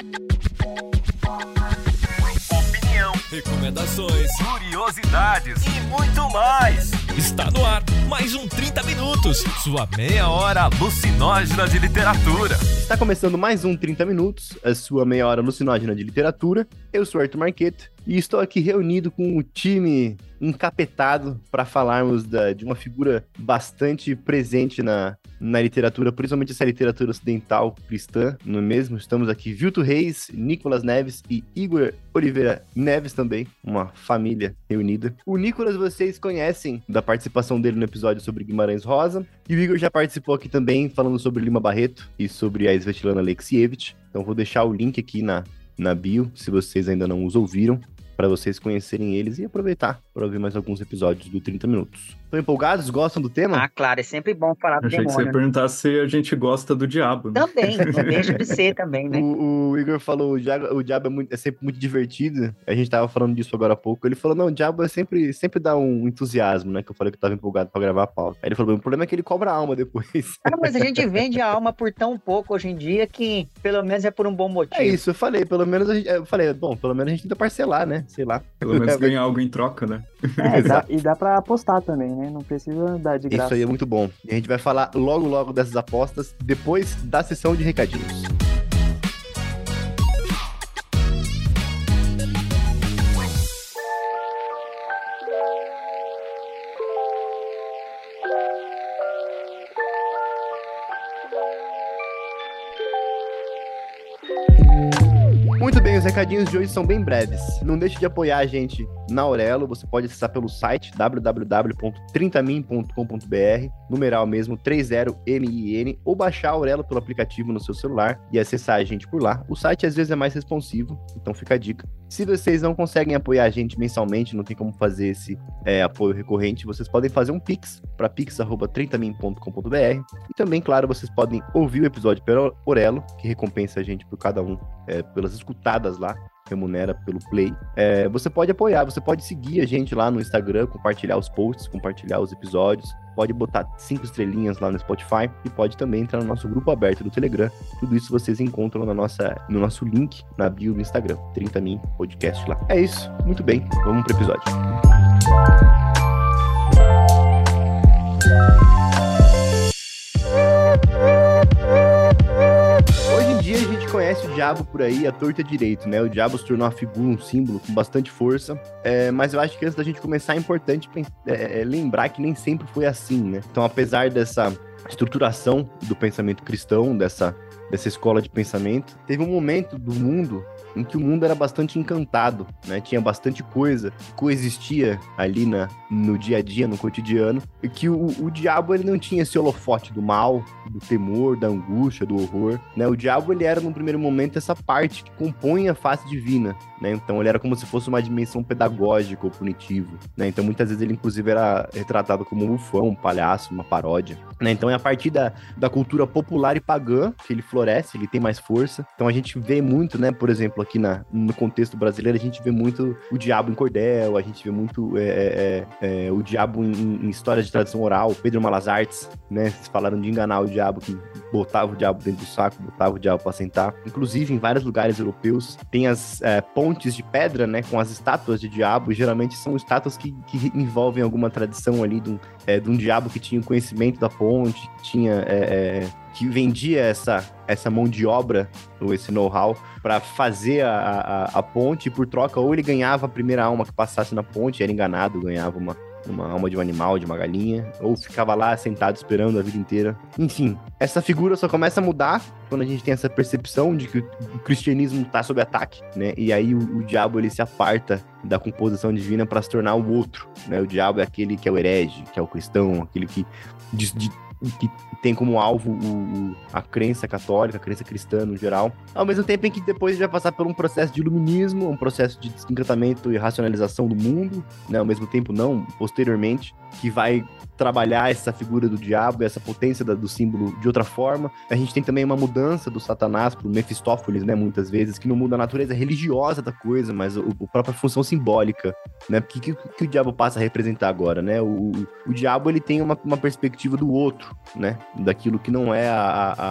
Opinião, recomendações, curiosidades e muito mais. Está no ar mais um 30 Minutos, sua meia hora alucinógena de literatura. Está começando mais um 30 Minutos, a sua meia hora alucinógena de literatura. Eu sou Arthur Marqueto e estou aqui reunido com o time encapetado para falarmos de uma figura bastante presente na literatura, principalmente essa literatura ocidental cristã, não é mesmo? Estamos aqui, Vilto Reis, Nicolas Neves e Igor Oliveira Neves também, uma família reunida. O Nicolas vocês conhecem da participação dele no episódio sobre Guimarães Rosa, e o Igor já participou aqui também falando sobre Lima Barreto e sobre a Svetlana Alexievich, então vou deixar o link aqui na bio, se vocês ainda não os ouviram, para vocês conhecerem eles e aproveitar para ouvir mais alguns episódios do 30 Minutos. Estão empolgados? Gostam do tema? Ah, claro, é sempre bom falar do Achei demônio. que você ia perguntar se a gente gosta do diabo. Né? Também, não deixa de ser também, né? O Igor falou, o diabo é sempre muito divertido. A gente tava falando disso agora há pouco. Ele falou, não, o diabo sempre dá um entusiasmo, né? Que eu falei que eu tava empolgado pra gravar a pauta. Aí ele falou, o problema é que ele cobra a alma depois. Ah, mas a gente vende a alma por tão pouco hoje em dia que pelo menos é por um bom motivo. É isso, eu falei, pelo menos a gente tenta parcelar, né? Sei lá. Pelo menos ganhar algo em troca, né? E dá pra apostar também, né? Não precisa dar de graça. Isso aí é muito bom. E a gente vai falar logo dessas apostas depois da sessão de recadinhos. Muito bem, os recadinhos de hoje são bem breves. Não deixe de apoiar a gente na Aurelo. Você pode acessar pelo site www.30min.com.br, numeral mesmo 30min, ou baixar a Aurelo pelo aplicativo no seu celular e acessar a gente por lá. O site às vezes é mais responsivo, então fica a dica. Se vocês não conseguem apoiar a gente mensalmente, não tem como fazer esse apoio recorrente, vocês podem fazer um Pix para pix@30min.com.br, e também, claro, vocês podem ouvir o episódio pelo Aurelo, que recompensa a gente por cada um, pelas escutadas lá, remunera pelo play. Você pode apoiar, você pode seguir a gente lá no Instagram, compartilhar os posts, compartilhar os episódios, pode botar 5 estrelinhas lá no Spotify e pode também entrar no nosso grupo aberto do Telegram. Tudo isso vocês encontram no nosso link na bio do Instagram, 30min podcast lá. É isso, muito bem, vamos pro episódio. Hoje em dia a gente conhece o diabo por aí, a torta direito, né? O diabo se tornou uma figura, um símbolo com bastante força, mas eu acho que antes da gente começar é importante lembrar que nem sempre foi assim, né? Então, apesar dessa estruturação do pensamento cristão, dessa escola de pensamento, teve um momento do mundo em que o mundo era bastante encantado, né? Tinha bastante coisa que coexistia ali no dia a dia, no cotidiano, e que o diabo ele não tinha esse holofote do mal, do temor, da angústia, do horror, né? O diabo ele era, no primeiro momento, essa parte que compõe a face divina, né? Então ele era como se fosse uma dimensão pedagógica ou punitiva, né? Então muitas vezes ele, inclusive, era retratado como um bufão, um palhaço, uma paródia, né? Então é a partir da cultura popular e pagã que ele floresce, ele tem mais força. Então a gente vê muito, né? Por exemplo, aqui no contexto brasileiro, a gente vê muito o diabo em cordel, a gente vê muito o diabo em histórias de tradição oral, Pedro Malas Artes, né? Vocês falaram de enganar o diabo, que botava o diabo dentro do saco, botava o diabo pra sentar. Inclusive, em vários lugares europeus, tem as pontes de pedra, né? Com as estátuas de diabo, e geralmente são estátuas que envolvem alguma tradição ali de um diabo que tinha o conhecimento da ponte, que tinha... que vendia essa mão de obra, ou esse know-how, para fazer a ponte, e por troca, ou ele ganhava a primeira alma que passasse na ponte, era enganado, ganhava uma alma de um animal, de uma galinha, ou ficava lá sentado esperando a vida inteira. Enfim, essa figura só começa a mudar quando a gente tem essa percepção de que o cristianismo está sob ataque, né? E aí o diabo ele se aparta da composição divina para se tornar o outro, né? O diabo é aquele que é o herege, que é o cristão, aquele que tem como alvo a crença católica, a crença cristã no geral, ao mesmo tempo em que depois vai passar por um processo de iluminismo, um processo de desencantamento e racionalização do mundo, né? Ao mesmo tempo não, posteriormente, que vai trabalhar essa figura do diabo, essa potência do símbolo de outra forma. A gente tem também uma mudança do Satanás pro Mefistófeles, né, muitas vezes, que não muda a natureza religiosa da coisa, mas a própria função simbólica, né? Porque que o diabo passa a representar agora, né? O diabo, ele tem uma perspectiva do outro, né? Daquilo que não é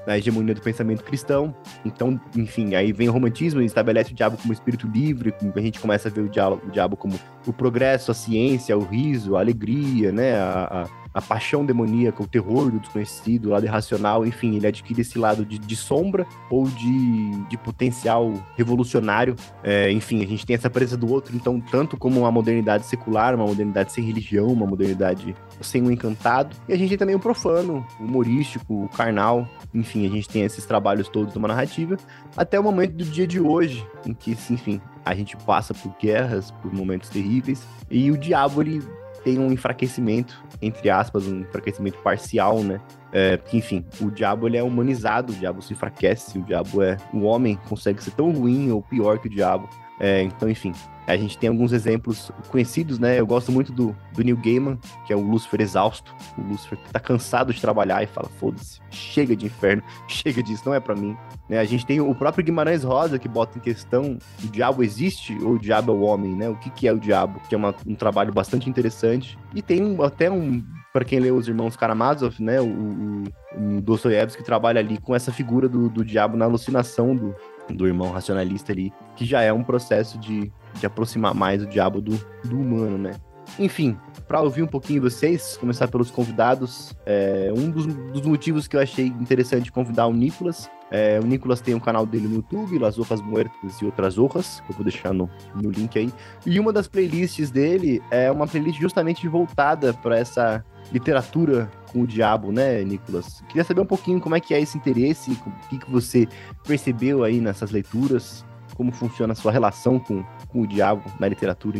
na hegemonia do pensamento cristão. Então, enfim, aí vem o romantismo e estabelece o diabo como espírito livre, a gente começa a ver o diabo como o progresso, a ciência, o riso, a alegria, né, a paixão demoníaca, o terror do desconhecido, o lado irracional, enfim, ele adquire esse lado de sombra ou de potencial revolucionário. Enfim, a gente tem essa presença do outro, então, tanto como uma modernidade secular, uma modernidade sem religião, uma modernidade sem um encantado, e a gente tem também o profano, o humorístico, o carnal, enfim, a gente tem esses trabalhos todos de uma narrativa, até o momento do dia de hoje, em que, enfim, a gente passa por guerras, por momentos terríveis, e o diabo, ele tem um enfraquecimento, entre aspas, um enfraquecimento parcial, né? Que, enfim, o diabo, ele é humanizado, o diabo se enfraquece, o homem consegue ser tão ruim ou pior que o diabo. Então, enfim, a gente tem alguns exemplos conhecidos, né? Eu gosto muito do Neil Gaiman, que é o Lúcifer exausto, o Lúcifer que tá cansado de trabalhar e fala, foda-se, chega de inferno, chega disso, não é pra mim. A gente tem o próprio Guimarães Rosa, que bota em questão, o diabo existe ou o diabo é o homem, né? O que é o diabo? Que é um trabalho bastante interessante. E tem até para quem leu Os Irmãos Karamazov, né? O Dostoiévski que trabalha ali com essa figura do diabo na alucinação do irmão racionalista ali, que já é um processo de aproximar mais o diabo do humano, né? Enfim, para ouvir um pouquinho vocês, começar pelos convidados, um dos motivos que eu achei interessante convidar o Nicolas tem um canal dele no YouTube, Las Hojas Muertas e Outras Hojas, que eu vou deixar no link aí, e uma das playlists dele é uma playlist justamente voltada para essa literatura com o diabo, né, Nicolas? Queria saber um pouquinho como é que é esse interesse, o que você percebeu aí nessas leituras, como funciona a sua relação com o diabo na literatura.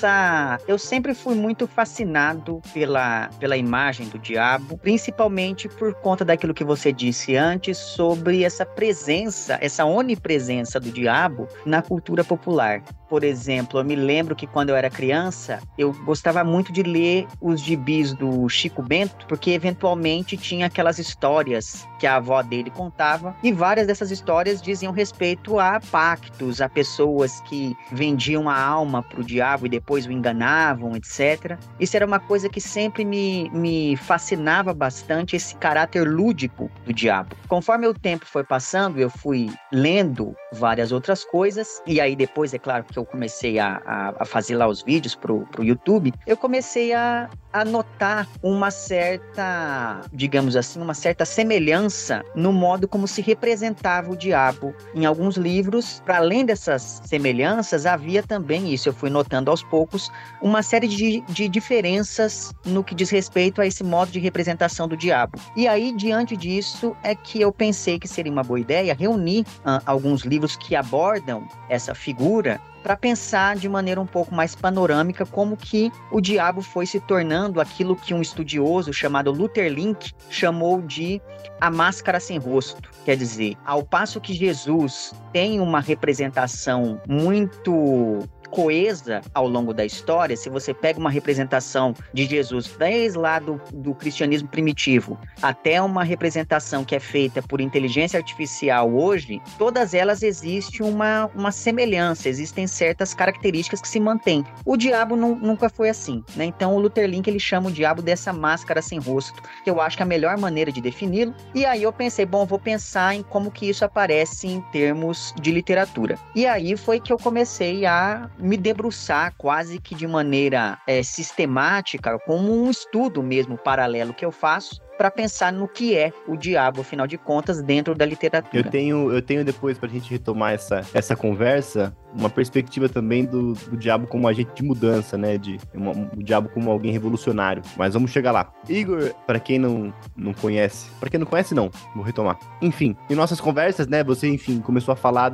Eu sempre fui muito fascinado pela imagem do diabo, principalmente por conta daquilo que você disse antes sobre essa onipresença do diabo na cultura popular. Por exemplo, eu me lembro que quando eu era criança, eu gostava muito de ler os gibis do Chico Bento, porque eventualmente tinha aquelas histórias que a avó dele contava, e várias dessas histórias diziam respeito a pactos, a pessoas que vendiam a alma para o diabo e depois o enganavam, etc. Isso era uma coisa que sempre me fascinava bastante, esse caráter lúdico do diabo. Conforme o tempo foi passando, eu fui lendo várias outras coisas, e aí depois, é claro, que eu comecei a fazer lá os vídeos pro YouTube, eu comecei a notar uma certa, digamos assim, uma certa semelhança no modo como se representava o diabo em alguns livros. Para além dessas semelhanças, havia também, isso eu fui notando aos poucos, uma série de diferenças no que diz respeito a esse modo de representação do diabo. E aí, diante disso, é que eu pensei que seria uma boa ideia reunir alguns livros que abordam essa figura, para pensar de maneira um pouco mais panorâmica como que o diabo foi se tornando aquilo que um estudioso chamado Luther Link chamou de a máscara sem rosto. Quer dizer, ao passo que Jesus tem uma representação muito coesa ao longo da história, se você pega uma representação de Jesus desde lá do cristianismo primitivo até uma representação que é feita por inteligência artificial hoje, todas elas existem uma semelhança, existem certas características que se mantêm. O diabo nunca foi assim, né? Então o Luther Link ele chama o diabo dessa máscara sem rosto, que eu acho que é a melhor maneira de defini-lo. E aí eu pensei, vou pensar em como que isso aparece em termos de literatura. E aí foi que eu comecei a me debruçar quase que de maneira sistemática, como um estudo mesmo paralelo que eu faço, para pensar no que é o diabo, afinal de contas, dentro da literatura. Eu tenho depois, pra gente retomar essa conversa, uma perspectiva também do diabo como agente de mudança, né? O diabo como alguém revolucionário. Mas vamos chegar lá. Igor, pra quem não conhece... Pra quem não conhece, não. Vou retomar. Enfim, em nossas conversas, né? Você, enfim, começou a falar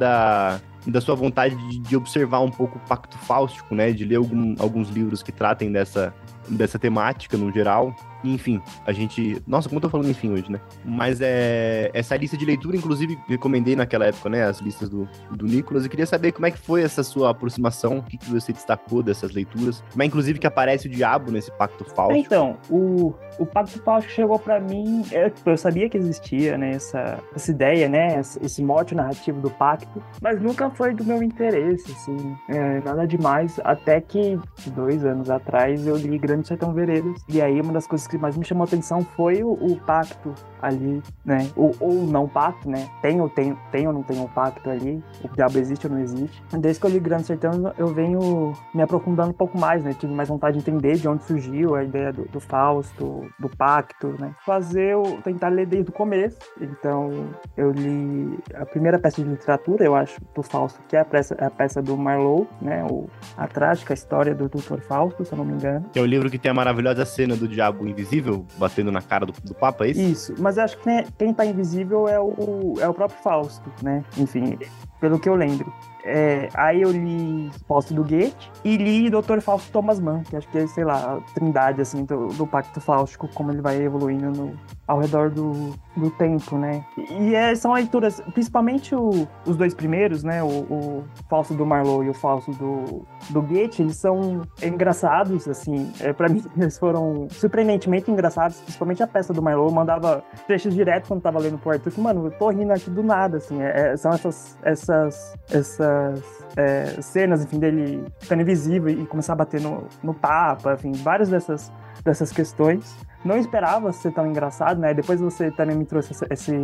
da sua vontade de observar um pouco o Pacto Fáustico, né? De ler alguns livros que tratem dessa temática no geral. Enfim, a gente... Nossa, como eu tô falando enfim hoje, né? Mas essa lista de leitura, inclusive, recomendei naquela época, né? As listas do Nicolas. E queria saber como é que foi essa sua aproximação, o que você destacou dessas leituras. Como é, inclusive, que aparece o diabo nesse Pacto Fáustico. Então, o Pacto Fáustico chegou pra mim... Eu sabia que existia, né? Essa ideia, né? Esse mote narrativo do pacto. Mas nunca foi do meu interesse, assim. Nada demais. Até que, 2 anos atrás, eu li Grande Sertão Veredas. E aí, uma das coisas que mais me chamou a atenção foi o pacto ali, né? Ou não pacto, né? Tem ou não tem um pacto ali, o diabo existe ou não existe. Desde que eu li Grande Sertão, eu venho me aprofundando um pouco mais, né? Tive mais vontade de entender de onde surgiu a ideia do Fausto, do pacto, né? Tentar ler desde o começo. Então, eu li a primeira peça de literatura, eu acho, do Fausto, que é a peça do Marlowe, né? A trágica história do Dr. Fausto, se eu não me engano. Que é o livro que tem a maravilhosa cena do diabo invisível batendo na cara do Papa, é isso? Isso, mas eu acho que quem tá invisível é o próprio Fausto, né? Enfim, pelo que eu lembro. Aí eu li Fausto do Goethe e li Dr. Fausto Thomas Mann, que acho que é, sei lá, a trindade, assim, do Pacto Fáustico, como ele vai evoluindo ao redor do tempo, né? E são leituras, principalmente os dois primeiros, né? O Fausto do Marlowe e o Fausto do Goethe, eles são engraçados, assim. Pra mim, eles foram surpreendentemente engraçados, principalmente a peça do Marlowe. Eu mandava trechos direto quando tava lendo pro Arthur, que, mano, eu tô rindo aqui do nada, assim. São essas cenas, enfim, dele ficando invisível e começar a bater no Papa, enfim, várias dessas questões. Não esperava ser tão engraçado, né? Depois você também me trouxe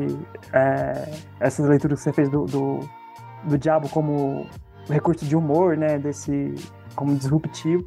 essas leituras que você fez do diabo como recurso de humor, né? Como disruptivo.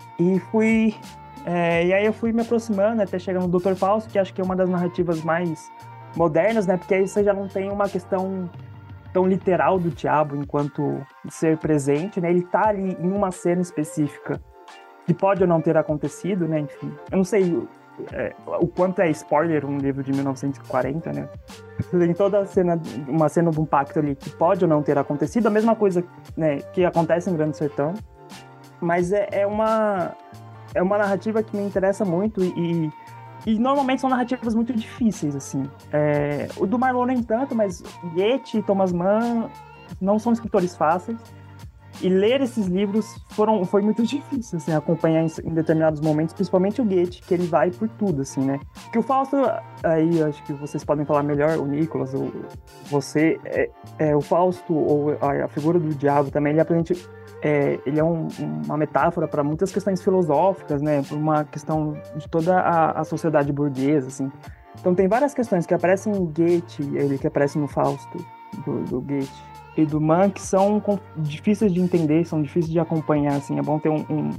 E aí eu fui me aproximando até chegar no Dr. Fausto, que acho que é uma das narrativas mais modernas, né? Porque aí você já não tem uma questão tão literal do diabo enquanto ser presente, né? Ele tá ali em uma cena específica que pode ou não ter acontecido, né? Enfim, eu não sei o quanto é spoiler um livro de 1940, né? Tem toda uma cena de um pacto ali que pode ou não ter acontecido, a mesma coisa, né, que acontece em Grande Sertão, mas é uma narrativa que me interessa muito e normalmente são narrativas muito difíceis, assim. O do Marlowe nem tanto, mas Goethe e Thomas Mann não são escritores fáceis. E ler esses livros foi muito difícil, assim, acompanhar em determinados momentos, principalmente o Goethe, que ele vai por tudo, assim, né? Que o Fausto, aí acho que vocês podem falar melhor, o Nicolas, você, o Fausto, ou a figura do diabo também, ele é uma metáfora para muitas questões filosóficas, né? Por uma questão de toda a sociedade burguesa, assim. Então tem várias questões que aparecem em Goethe, que aparecem no Fausto do Goethe e do Mann, que são difíceis de entender, são difíceis de acompanhar, assim. É bom ter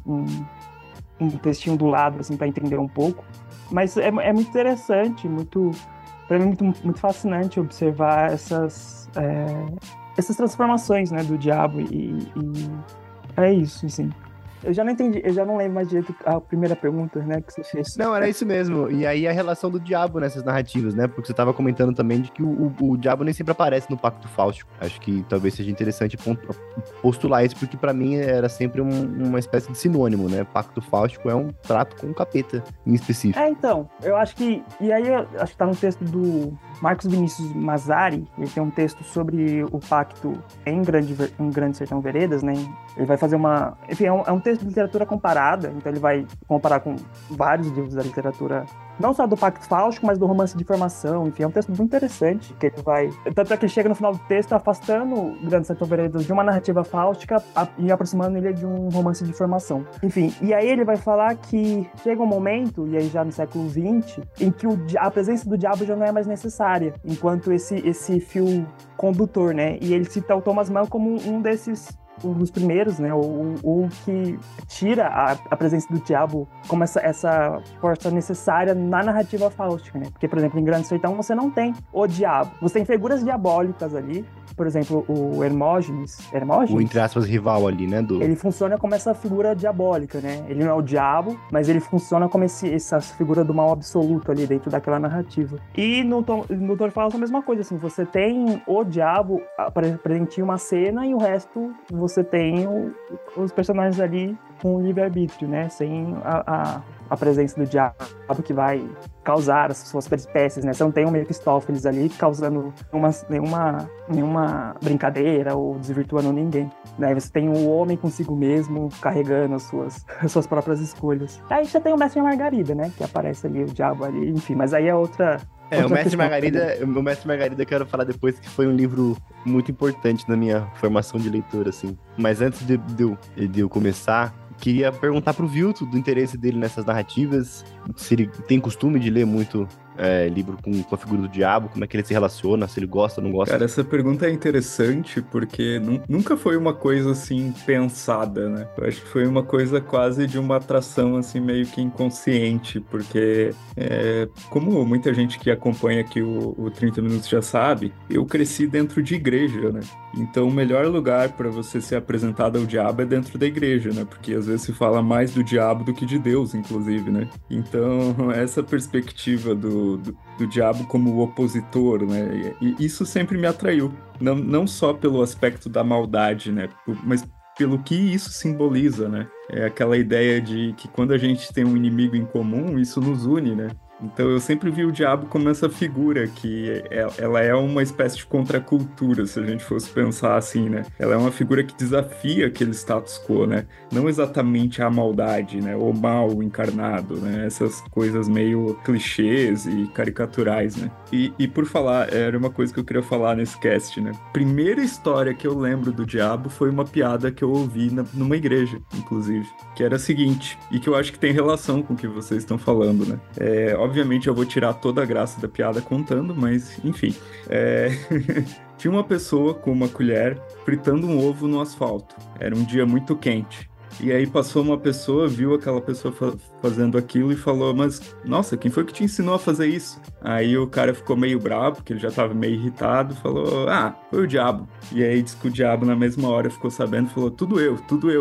um textinho do lado, assim, para entender um pouco. Mas é muito interessante, para mim muito fascinante observar essas transformações, né, do diabo e é isso, assim. Eu já não entendi, eu já não lembro mais direito a primeira pergunta, né, que você fez. Não, era isso mesmo. E aí a relação do diabo nessas narrativas, né? Porque você estava comentando também de que o diabo nem sempre aparece no Pacto Fáustico. Acho que talvez seja interessante postular isso, porque pra mim era sempre uma espécie de sinônimo, né? Pacto Fáustico é um trato com o capeta em específico. Então, eu acho que... E aí, eu acho que tá no texto do Marcos Vinícius Mazzari, ele tem um texto sobre o pacto em Grande Sertão Veredas, né? Ele vai fazer uma... Enfim, é um texto de literatura comparada, então ele vai comparar com vários livros da literatura, não só do Pacto Fáustico, mas do romance de formação. Enfim, é um texto muito interessante, que ele vai... Tanto é que ele chega no final do texto afastando o Grande Sertão Veredas de uma narrativa fáustica e aproximando ele de um romance de formação. Enfim, e aí ele vai falar que chega um momento, e aí já no século XX, em que a presença do diabo já não é mais necessária, enquanto esse fio condutor, né? E ele cita o Thomas Mann como um dos primeiros, né, o que tira a presença do diabo como essa força necessária na narrativa fáustica, né? Porque, por exemplo, em Grande Sertão você não tem o diabo, você tem figuras diabólicas ali, por exemplo, o Hermógenes, o, entre aspas, rival ali, né? Ele funciona como essa figura diabólica, né? Ele não é o diabo, mas ele funciona como essa figura do mal absoluto ali dentro daquela narrativa. E no Dr. Fausto a mesma coisa, assim, você tem o diabo presente em uma cena e o resto você tem os personagens ali com o livre-arbítrio, né? Sem a presença do diabo que vai causar as suas peripécias, né? Você não tem um Mephistófeles ali causando nenhuma brincadeira ou desvirtuando ninguém, né? Você tem o homem consigo mesmo carregando as suas próprias escolhas. Aí você tem o Mestre e a Margarida, né? Que aparece ali, o diabo ali, enfim, mas aí é outra... o Mestre Margarida eu quero falar depois, que foi um livro muito importante na minha formação de leitor, assim. Mas antes de eu começar, queria perguntar pro Vilto do interesse dele nessas narrativas, se ele tem costume de ler muito livro com a figura do diabo, como é que ele se relaciona, se ele gosta ou não gosta. Cara, essa pergunta é interessante porque nunca foi uma coisa assim pensada, né? Eu acho que foi uma coisa quase de uma atração assim meio que inconsciente, porque como muita gente que acompanha aqui o 30 Minutos já sabe, eu cresci dentro de igreja, né? Então o melhor lugar para você ser apresentado ao diabo é dentro da igreja, né? Porque às vezes se fala mais do diabo do que de Deus, inclusive, né? Então essa perspectiva do diabo como o opositor, né? E isso sempre me atraiu. Não só pelo aspecto da maldade, né? Mas pelo que isso simboliza, né? É aquela ideia de que quando a gente tem um inimigo em comum, isso nos une, né? Então eu sempre vi o diabo como essa figura que ela é uma espécie de contracultura, se a gente fosse pensar assim, né? Ela é uma figura que desafia aquele status quo, né? Não exatamente a maldade, né? O mal encarnado, né? Essas coisas meio clichês e caricaturais, né? E por falar, era uma coisa que eu queria falar nesse cast, né? Primeira história que eu lembro do diabo foi uma piada que eu ouvi numa igreja, inclusive, que era a seguinte, e que eu acho que tem relação com o que vocês estão falando, né? Obviamente eu vou tirar toda a graça da piada contando, mas enfim. Tinha uma pessoa com uma colher fritando um ovo no asfalto. Era um dia muito quente. E aí passou uma pessoa, viu aquela pessoa fazendo aquilo e falou, mas, nossa, quem foi que te ensinou a fazer isso? Aí o cara ficou meio bravo, porque ele já estava meio irritado, falou, foi o diabo. E aí disse que o diabo na mesma hora ficou sabendo e falou, tudo eu.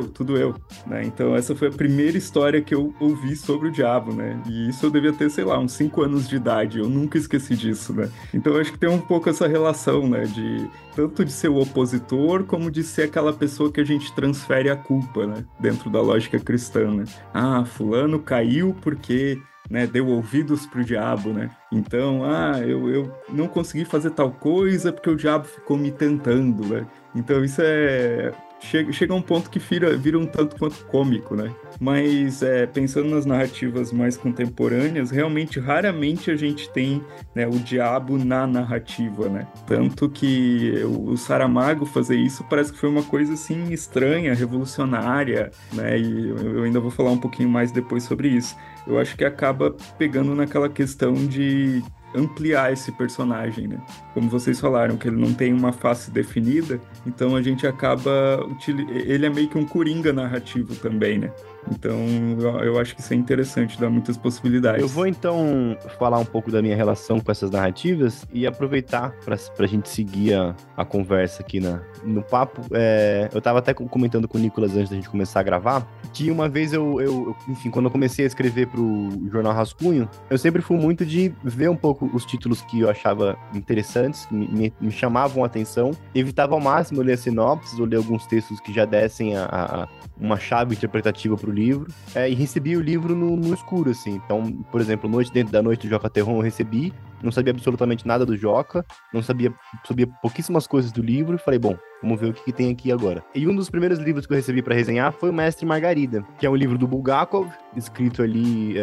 Né? Então essa foi a primeira história que eu ouvi sobre o diabo, né? E isso eu devia ter, sei lá, uns 5 anos de idade, eu nunca esqueci disso, né? Então eu acho que tem um pouco essa relação, né? Tanto de ser o opositor, como de ser aquela pessoa que a gente transfere a culpa, né? Dentro da lógica cristã, né? Fulano caiu porque, né, deu ouvidos pro diabo, né? Então, eu não consegui fazer tal coisa porque o diabo ficou me tentando, né? Então isso chega a um ponto que vira um tanto quanto cômico, né? Mas pensando nas narrativas mais contemporâneas, realmente, raramente a gente tem, né, o diabo na narrativa, né? Tanto que o Saramago fazer isso parece que foi uma coisa, assim, estranha, revolucionária, né? E eu ainda vou falar um pouquinho mais depois sobre isso. Eu acho que acaba pegando naquela questão de ampliar esse personagem, né? Como vocês falaram, que ele não tem uma face definida, então a gente acaba... Ele é meio que um coringa narrativo também, né? Então, eu acho que isso é interessante, dá muitas possibilidades. Eu vou, então, falar um pouco da minha relação com essas narrativas e aproveitar pra gente seguir a conversa aqui no papo. Eu tava até comentando com o Nicolas antes da gente começar a gravar, que uma vez enfim, quando eu comecei a escrever pro Jornal Rascunho, eu sempre fui muito de ver um pouco os títulos que eu achava interessantes, me chamavam a atenção, evitava ao máximo ler sinopses ou ler alguns textos que já dessem uma chave interpretativa pro livro, e recebi o livro no escuro, assim. Então, por exemplo, Noite Dentro da Noite do Joca Terron eu recebi, não sabia absolutamente nada do Joca, sabia pouquíssimas coisas do livro, e falei, bom, vamos ver o que tem aqui agora. E um dos primeiros livros que eu recebi para resenhar foi o Mestre Margarida, que é um livro do Bulgakov, escrito ali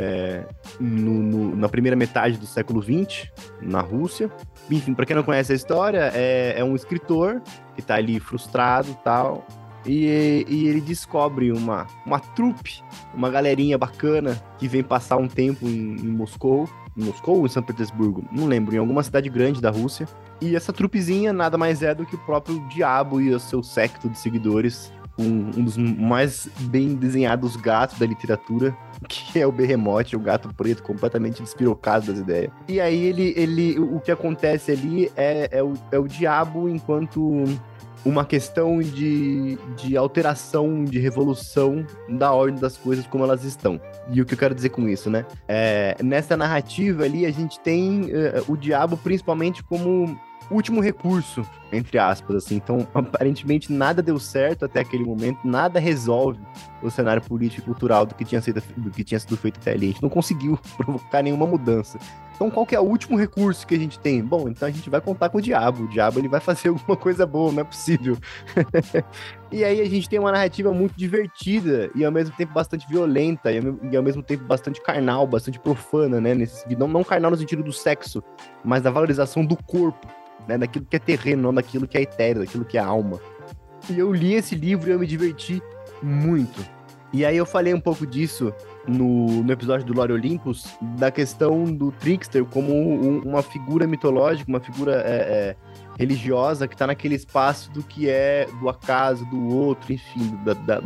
na primeira metade do século XX, na Rússia. Enfim, para quem não conhece a história, é um escritor que tá ali frustrado e tal, e ele descobre uma trupe, uma galerinha bacana que vem passar um tempo em Moscou ou em São Petersburgo, não lembro, em alguma cidade grande da Rússia. E essa trupezinha nada mais é do que o próprio diabo e o seu séquito de seguidores, um dos mais bem desenhados gatos da literatura, que é o Behemoth, o gato preto completamente despirocado das ideias. E aí o que acontece ali é o diabo enquanto uma questão de alteração, de revolução da ordem das coisas como elas estão. E o que eu quero dizer com isso, né? Nessa narrativa ali, a gente tem o diabo principalmente como último recurso, entre aspas, assim. Então, aparentemente, nada deu certo até aquele momento, nada resolve o cenário político e cultural do que tinha sido feito até ali. A gente não conseguiu provocar nenhuma mudança. Então, qual que é o último recurso que a gente tem? Bom, então a gente vai contar com o diabo. O diabo, ele vai fazer alguma coisa boa, não é possível. E aí a gente tem uma narrativa muito divertida e ao mesmo tempo bastante violenta e ao mesmo tempo bastante carnal, bastante profana, né? Não carnal no sentido do sexo, mas da valorização do corpo, né? Daquilo que é terreno, não daquilo que é etéreo, daquilo que é alma. E eu li esse livro e eu me diverti muito. E aí eu falei um pouco disso no episódio do Lore Olympus, da questão do Trickster como uma figura mitológica, uma figura religiosa que tá naquele espaço do que é do acaso, do outro, enfim,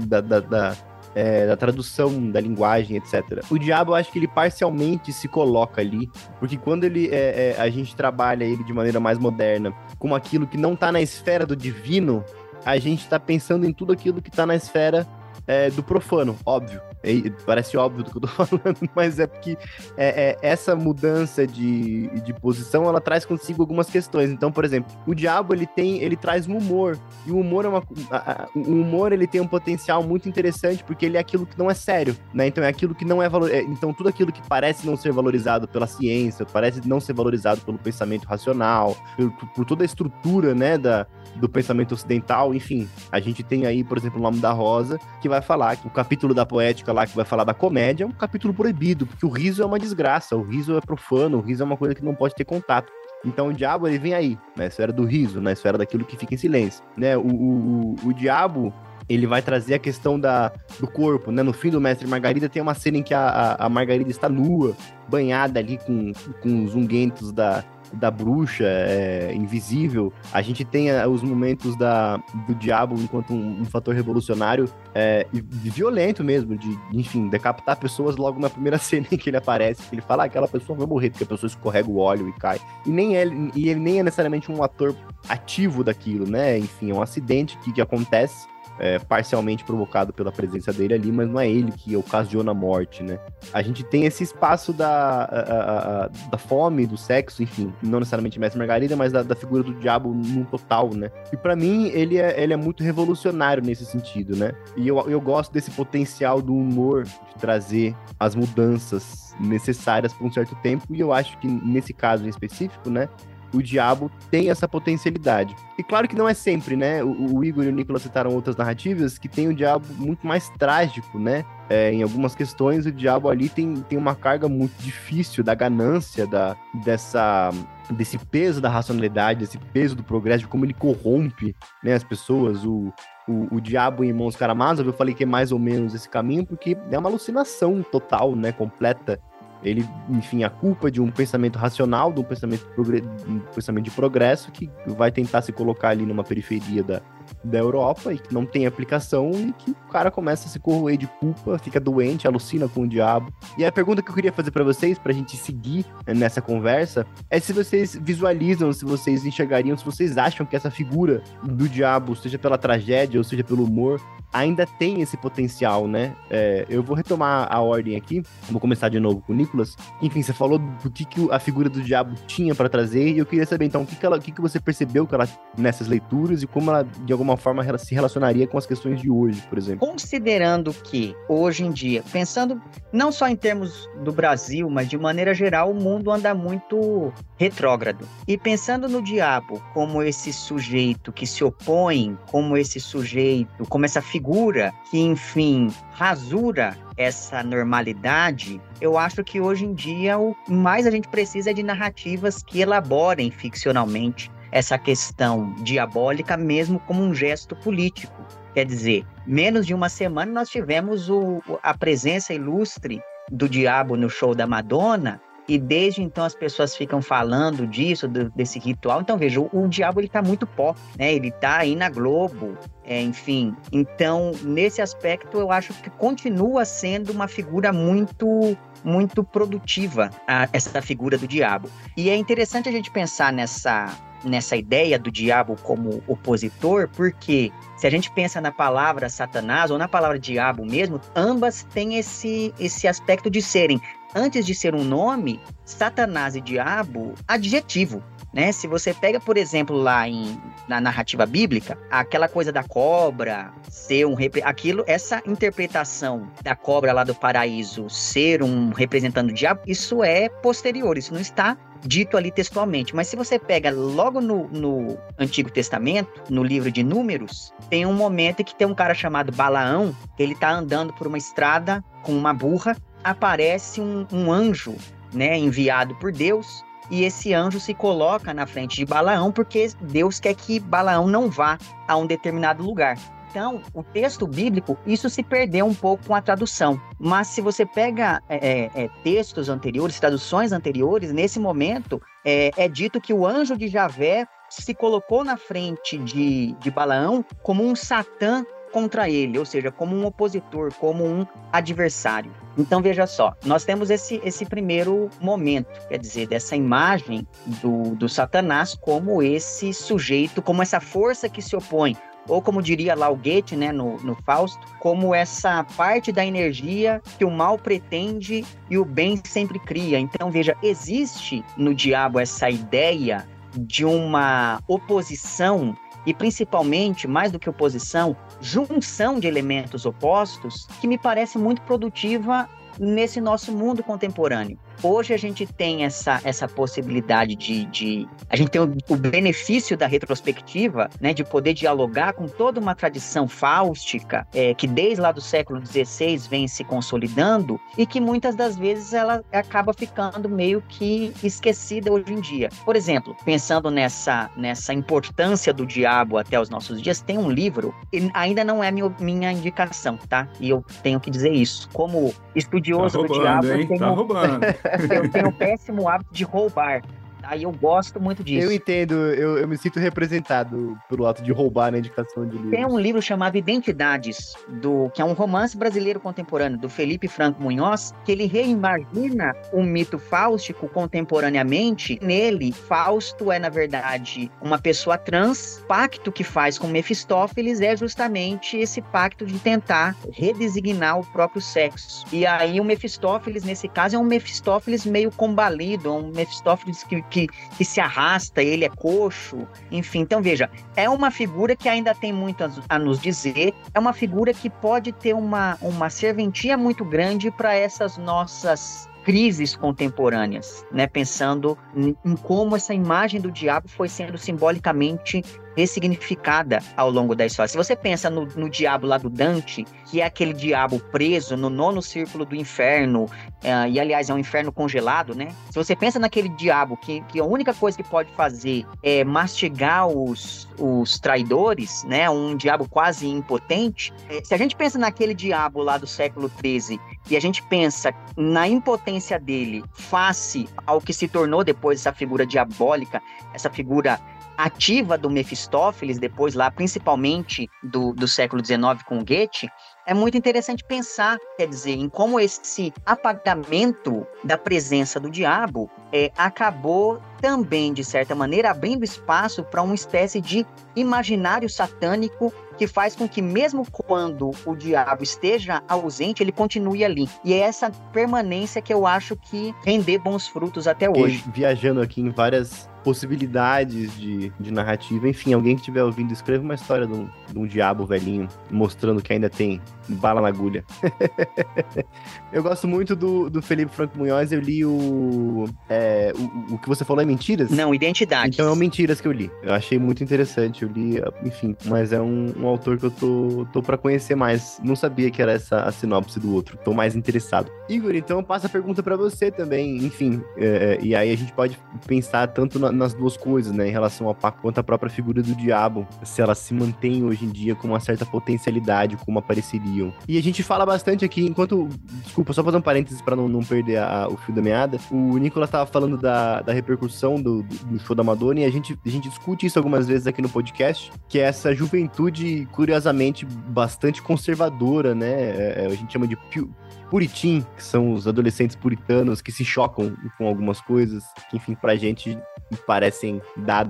da tradução da linguagem, etc. O diabo, eu acho que ele parcialmente se coloca ali, porque quando a gente trabalha ele de maneira mais moderna, como aquilo que não tá na esfera do divino, a gente tá pensando em tudo aquilo que tá na esfera do profano, óbvio. Parece óbvio do que eu tô falando, mas é porque essa mudança de posição, ela traz consigo algumas questões. Então, por exemplo, o diabo, ele traz um humor, e o humor o humor, ele tem um potencial muito interessante, porque ele é aquilo que não é sério, né? Então é aquilo que não é então tudo aquilo que parece não ser valorizado pela ciência, parece não ser valorizado pelo pensamento racional, por toda a estrutura, né, do pensamento ocidental, enfim. A gente tem aí, por exemplo, o Nome da Rosa, que vai falar que o capítulo da poética lá, que vai falar da comédia, é um capítulo proibido, porque o riso é uma desgraça, o riso é profano, o riso é uma coisa que não pode ter contato. Então o diabo, ele vem aí, na esfera do riso, na esfera daquilo que fica em silêncio, né? O diabo, ele vai trazer a questão do corpo, né? No fim do Mestre Margarida tem uma cena em que a Margarida está nua, banhada ali com os unguentos da bruxa invisível. A gente tem os momentos do diabo enquanto um fator revolucionário e violento mesmo, enfim, decapitar pessoas logo na primeira cena em que ele aparece, que ele fala aquela pessoa vai morrer, porque a pessoa escorrega o óleo e cai. E ele nem é necessariamente um ator ativo daquilo, né? Enfim, é um acidente que acontece, parcialmente provocado pela presença dele ali, mas não é ele que ocasiona a morte, né? A gente tem esse espaço da fome, do sexo, enfim, não necessariamente Mestre Margarida, mas da figura do diabo no total, né? E pra mim, ele é muito revolucionário nesse sentido, né? E eu gosto desse potencial do humor, de trazer as mudanças necessárias por um certo tempo, e eu acho que nesse caso em específico, né, o diabo tem essa potencialidade. E claro que não é sempre, né? O Igor e o Nicolas citaram outras narrativas que tem o diabo muito mais trágico, né? Em algumas questões, o diabo ali tem uma carga muito difícil da ganância, desse peso da racionalidade, desse peso do progresso, de como ele corrompe, né, as pessoas. O diabo em Irmãos Karamazov, eu falei que é mais ou menos esse caminho, porque é uma alucinação total, né, completa. Ele, enfim, a culpa de um pensamento racional, de um pensamento de progresso, que vai tentar se colocar ali numa periferia da Europa e que não tem aplicação, e que o cara começa a se corroer de culpa, fica doente, alucina com o diabo. E a pergunta que eu queria fazer pra vocês, pra gente seguir nessa conversa, é se vocês visualizam, se vocês enxergariam, se vocês acham que essa figura do diabo, seja pela tragédia ou seja pelo humor, ainda tem esse potencial, né? Eu vou retomar a ordem aqui, vou começar de novo com o Nicolas. Enfim, você falou do que a figura do diabo tinha pra trazer, e eu queria saber, então, o que você percebeu que ela, nessas leituras, e como ela, de alguma forma, ela se relacionaria com as questões de hoje, por exemplo. Considerando que, hoje em dia, pensando não só em termos do Brasil, mas de maneira geral, o mundo anda muito retrógrado. E pensando no diabo como esse sujeito que se opõe, como esse sujeito, como essa figura que, enfim, rasura essa normalidade, eu acho que hoje em dia o mais a gente precisa é de narrativas que elaborem ficcionalmente essa questão diabólica mesmo como um gesto político. Quer dizer, menos de uma semana nós tivemos a presença ilustre do diabo no show da Madonna, e desde então as pessoas ficam falando disso, desse ritual. Então, veja, o diabo, ele tá muito pop, né? Ele tá aí na Globo, enfim. Então, nesse aspecto, eu acho que continua sendo uma figura muito, muito produtiva, essa figura do diabo. E é interessante a gente pensar nessa ideia do diabo como opositor, porque se a gente pensa na palavra Satanás ou na palavra diabo mesmo, ambas têm esse aspecto de serem, antes de ser um nome, Satanás e diabo, adjetivo, né? Se você pega, por exemplo, lá na narrativa bíblica, aquela coisa da cobra ser essa interpretação da cobra lá do paraíso ser um representante do diabo, isso é posterior, isso não está dito ali textualmente. Mas se você pega logo no Antigo Testamento, no livro de Números, tem um momento em que tem um cara chamado Balaão, que ele está andando por uma estrada com uma burra, aparece um anjo, né, enviado por Deus, e esse anjo se coloca na frente de Balaão, porque Deus quer que Balaão não vá a um determinado lugar. Então, o texto bíblico, isso se perdeu um pouco com a tradução. Mas se você pega textos anteriores, traduções anteriores, nesse momento, é dito que o anjo de Javé se colocou na frente de Balaão como um Satã contra ele, ou seja, como um opositor, como um adversário. Então, veja só, nós temos esse primeiro momento, quer dizer, dessa imagem do Satanás como esse sujeito, como essa força que se opõe, ou como diria lá o Goethe, né, no Fausto, como essa parte da energia que o mal pretende e o bem sempre cria. Então, veja, existe no diabo essa ideia de uma oposição e, principalmente, mais do que oposição, junção de elementos opostos que me parece muito produtiva nesse nosso mundo contemporâneo. Hoje a gente tem essa possibilidade a gente tem o benefício da retrospectiva, né, de poder dialogar com toda uma tradição fáustica, que desde lá do século XVI vem se consolidando e que muitas das vezes ela acaba ficando meio que esquecida hoje em dia. Por exemplo, pensando nessa importância do diabo até os nossos dias, tem um livro, e ainda não é minha indicação, tá? E eu tenho que dizer isso. Como estudioso do diabo, Tá roubando. Eu tenho um péssimo hábito de roubar. Aí eu gosto muito disso. Eu entendo, eu me sinto representado pelo ato de roubar na indicação de livros. Tem um livro chamado Identidades, que é um romance brasileiro contemporâneo, do Felipe Franco Munhoz, que ele reimagina o mito fáustico contemporaneamente. Nele, Fausto é, na verdade, uma pessoa trans. O pacto que faz com Mefistófeles é justamente esse pacto de tentar redesignar o próprio sexo. E aí o Mefistófeles, nesse caso, é um Mefistófeles meio combalido, um Mefistófeles que se arrasta, ele é coxo, enfim. Então, veja, é uma figura que ainda tem muito a nos dizer, é uma figura que pode ter uma serventia muito grande para essas nossas crises contemporâneas, né? Pensando em como essa imagem do diabo foi sendo simbolicamente ressignificada ao longo da história. Se você pensa no diabo lá do Dante, que é aquele diabo preso no 9º círculo do inferno, e aliás é um inferno congelado, né? Se você pensa naquele diabo que a única coisa que pode fazer é mastigar os traidores, né? Um diabo quase impotente. Se a gente pensa naquele diabo lá do século XIII e a gente pensa na impotência dele face ao que se tornou depois essa figura diabólica, essa figura ativa do Mefistófeles, depois lá, principalmente do século XIX com Goethe, é muito interessante pensar, quer dizer, em como esse apagamento da presença do diabo acabou também, de certa maneira, abrindo espaço para uma espécie de imaginário satânico que faz com que, mesmo quando o diabo esteja ausente, ele continue ali. E é essa permanência que eu acho que render bons frutos até hoje. Viajando aqui em várias possibilidades de narrativa, enfim, alguém que estiver ouvindo, escreva uma história de um diabo velhinho, mostrando que ainda tem bala na agulha. Eu gosto muito do Felipe Franco Munhoz, eu li o que você falou é Mentiras? Não, Identidades. Então é o Mentiras que eu li. Eu achei muito interessante, eu li, enfim, mas é um autor que eu tô pra conhecer mais. Não sabia que era essa a sinopse do outro, tô mais interessado. Igor, então passa a pergunta pra você também, enfim, e aí a gente pode pensar tanto nas duas coisas, né, em relação ao pacto quanto à própria figura do diabo, se ela se mantém hoje em dia com uma certa potencialidade, como apareceriam. E a gente fala bastante aqui, desculpa, só fazer um parênteses pra não perder o fio da meada, o Nicolas tava falando da repercussão do show da Madonna, e a gente discute isso algumas vezes aqui no podcast, que é essa juventude, curiosamente, bastante conservadora, né, a gente chama de puritim, que são os adolescentes puritanos que se chocam com algumas coisas que, enfim, pra gente parecem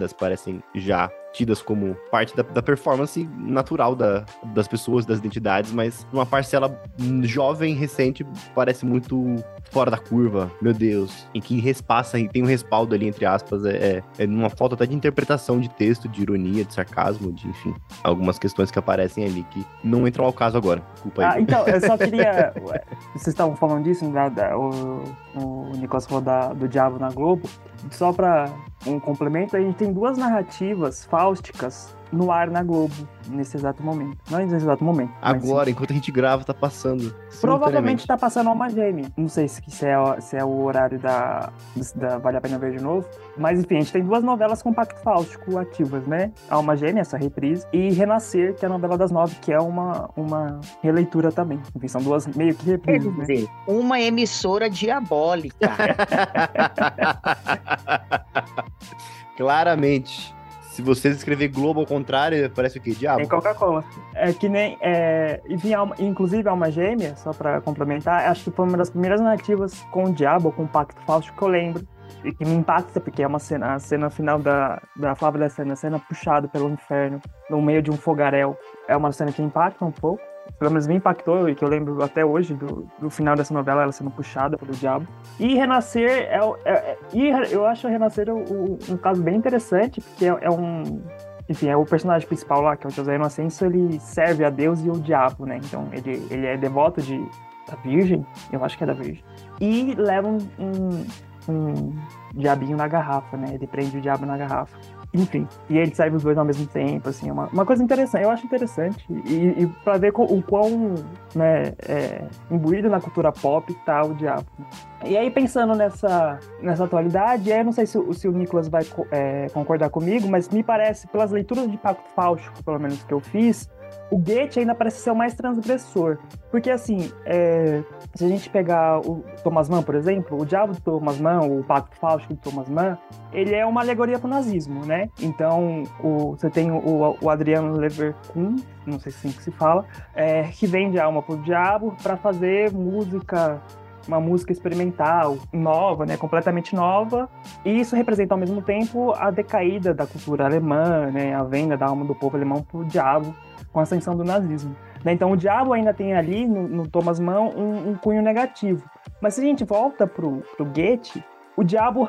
já tidas como parte da performance natural das pessoas, das identidades, mas uma parcela jovem, recente, parece muito fora da curva, meu Deus, em que repassa e tem um respaldo ali, entre aspas, é numa falta até de interpretação de texto, de ironia, de sarcasmo, de, enfim, algumas questões que aparecem ali que não entram ao caso agora. Desculpa aí. Então, eu só queria... Vocês estavam falando disso, o Nicolas falou do Diabo na Globo, só pra um complemento, a gente tem duas narrativas fáusticas no ar na Globo, nesse exato momento. Não nesse exato momento. Agora, enquanto a gente grava, tá passando. Provavelmente tá passando Alma Gêmea. Não sei se é o horário da Vale a Pena Ver de Novo. Mas enfim, a gente tem duas novelas com Pacto Fáustico ativas, né? Alma Gêmea, essa reprise, e Renascer, que é a novela das 9, que é uma releitura também. Enfim, são duas meio que reprises, Quer dizer, uma emissora diabólica. Claramente. Se você escrever Globo ao contrário, parece o quê? Diabo? Tem Coca-Cola. É que nem... enfim, inclusive Alma Gêmea, só pra complementar, acho que foi uma das primeiras narrativas com o diabo, com o Pacto Fáustico que eu lembro. E que me impacta, porque é a cena final da Flávia Alessandra, a cena puxada pelo inferno, no meio de um fogaréu. É uma cena que impacta um pouco. Pelo menos me impactou, e que eu lembro até hoje do final dessa novela, ela sendo puxada pelo diabo. E Renascer, eu acho Renascer um caso bem interessante, porque enfim, é o personagem principal lá, que é o José Inocêncio, ele serve a Deus e o diabo, né? Então, ele é devoto da Virgem, eu acho que é da Virgem. E leva um diabinho na garrafa, né? Ele prende o diabo na garrafa. Enfim, e ele serve os dois ao mesmo tempo, assim, é uma coisa interessante, eu acho interessante, e pra ver o quão, né, imbuído na cultura pop tá o diabo. E aí, pensando nessa atualidade, eu não sei se o Nicolas vai concordar comigo, mas me parece, pelas leituras de Pacto Fáustico, pelo menos que eu fiz, o Goethe ainda parece ser o mais transgressor. Porque, assim, se a gente pegar o Thomas Mann, por exemplo, o Diabo do Thomas Mann, o Pacto Fáustico do Thomas Mann, ele é uma alegoria pro nazismo, né? Então, você tem o Adriano Leverkusen, não sei se assim que se fala, que vende a alma pro diabo para fazer uma música experimental, nova, né, completamente nova, e isso representa ao mesmo tempo a decaída da cultura alemã, né, a venda da alma do povo alemão pro diabo, com a ascensão do nazismo. Então o diabo ainda tem ali, no Thomas Mann, um cunho negativo. Mas se a gente volta pro Goethe, o diabo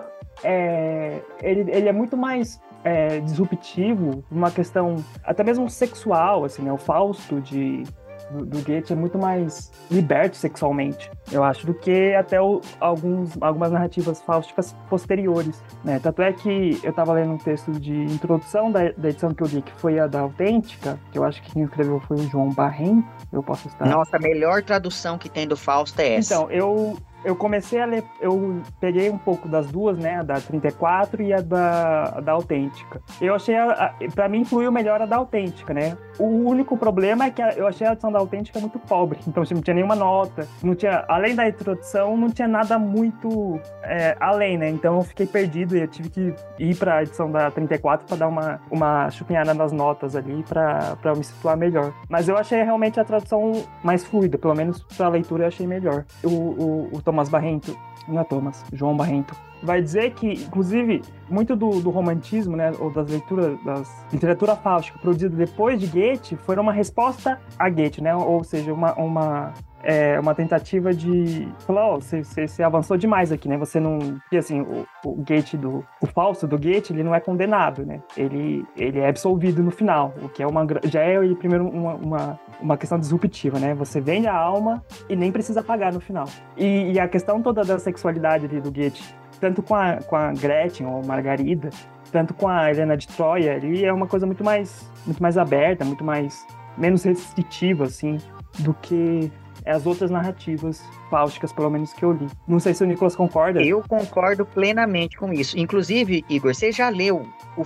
ele é muito mais disruptivo, uma questão até mesmo sexual, assim, né? O Fausto do Goethe é muito mais liberto sexualmente, eu acho, do que até algumas narrativas fáusticas posteriores, né? Tanto é que eu tava lendo um texto de introdução da edição que eu li, que foi a da Autêntica, que eu acho que quem escreveu foi o João Barrem, eu posso estar... Nossa, a melhor tradução que tem do Fausto é essa. Então, eu comecei a ler, eu peguei um pouco das duas, né, a da 34 e a da Autêntica. Eu achei, pra mim, fluiu melhor a da Autêntica, né? O único problema é que eu achei a edição da Autêntica muito pobre, então não tinha nenhuma nota, não tinha, além da introdução, não tinha nada muito além, né? Então eu fiquei perdido e eu tive que ir pra edição da 34 pra dar uma chupinhada nas notas ali, pra eu me situar melhor. Mas eu achei realmente a tradução mais fluida, pelo menos pra leitura eu achei melhor. O Thomas Barrento, não é Thomas, João Barrento, vai dizer que, inclusive, muito do romantismo, né, ou das leituras, literatura fáustica produzida depois de Goethe, foi uma resposta a Goethe, né, ou seja, uma tentativa de falar, você avançou demais aqui, né, você não... Porque, assim, o Goethe o Fausto do Goethe, ele não é condenado, né, ele é absolvido no final, o que já é, primeiro, uma questão disruptiva, né, você vende a alma e nem precisa pagar no final. E a questão toda da sexualidade ali do Goethe, tanto com a Gretchen, ou Margarida, tanto com a Helena de Troia, ali é uma coisa muito mais aberta, menos restritiva, assim, do que as outras narrativas fáusticas, pelo menos que eu li. Não sei se o Nicolas concorda. Eu concordo plenamente com isso. Inclusive, Igor, você já leu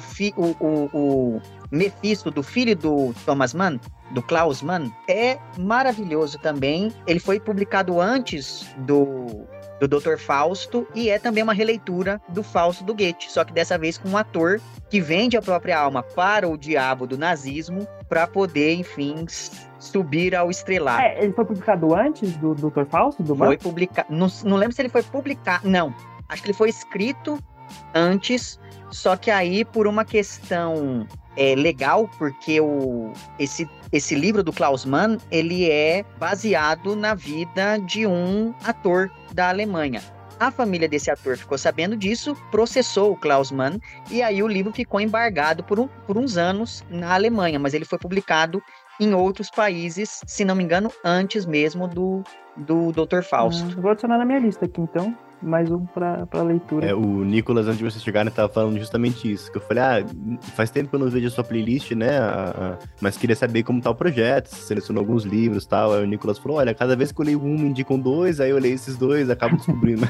o Mefisto, do filho do Thomas Mann, do Klaus Mann? É maravilhoso também. Ele foi publicado antes do Dr. Fausto e é também uma releitura do Fausto do Goethe, só que dessa vez com um ator que vende a própria alma para o diabo do nazismo para poder, enfim, subir ao estrelato. Ele foi publicado antes do Dr. Fausto? Foi publicado. Não lembro se ele foi publicado. Não. Acho que ele foi escrito antes, só que aí por uma questão legal, porque esse livro do Klaus Mann, ele é baseado na vida de um ator da Alemanha. A família desse ator ficou sabendo disso, processou o Klaus Mann, e aí o livro ficou embargado por uns anos na Alemanha, mas ele foi publicado em outros países, se não me engano, antes mesmo do Dr. Fausto. Vou adicionar na minha lista aqui, então. mais um pra leitura. O Nicolas, antes de você chegar, né, tava falando justamente isso. Que eu falei, faz tempo que eu não vejo a sua playlist, né? Mas queria saber como tá o projeto. Você selecionou alguns livros e tal. Aí o Nicolas falou, olha, cada vez que eu leio um, me indicam 2, aí eu leio esses 2, acabo descobrindo.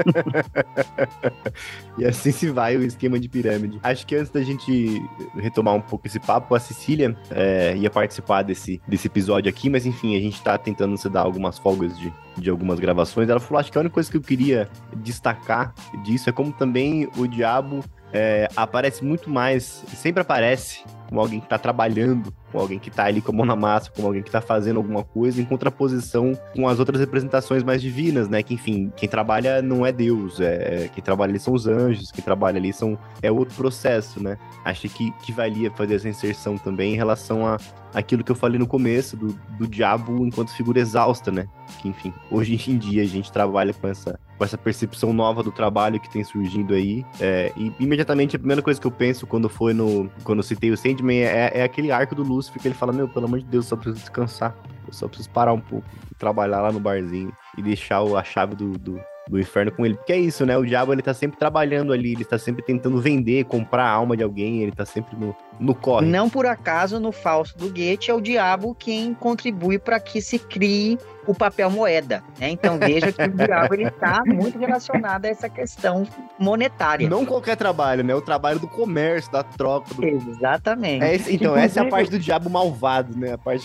E assim se vai o esquema de pirâmide. Acho que antes da gente retomar um pouco esse papo, a Cecília ia participar desse episódio aqui, mas enfim, a gente tá tentando se dar algumas folgas de algumas gravações. Ela falou, acho que a única coisa que eu queria destacar disso é como também o diabo aparece muito mais, sempre aparece como alguém que tá trabalhando, como alguém que tá ali com a mão na massa, como alguém que tá fazendo alguma coisa, em contraposição com as outras representações mais divinas, né? Que, enfim, quem trabalha não é Deus, quem trabalha ali são os anjos, quem trabalha ali é outro processo, né? Acho que valia fazer essa inserção também em relação aquilo que eu falei no começo, do diabo enquanto figura exausta, né? Que, enfim, hoje em dia a gente trabalha com essa percepção nova do trabalho que tem surgindo aí. E imediatamente a primeira coisa que eu penso quando eu citei o Sandman é aquele arco do Lúcifer que ele fala, pelo amor de Deus, só preciso descansar. Eu só preciso parar um pouco, trabalhar lá no barzinho e deixar a chave do inferno com ele. Porque é isso, né? O diabo, ele tá sempre trabalhando ali, ele tá sempre tentando vender, comprar a alma de alguém, ele tá sempre no corre. Não por acaso, no Fausto do Goethe, é o diabo quem contribui para que se crie o papel moeda, né? Então veja que o diabo ele está muito relacionado a essa questão monetária. Não qualquer trabalho, né? O trabalho do comércio, da troca. Exatamente. Então, essa é a parte do diabo malvado, né? A parte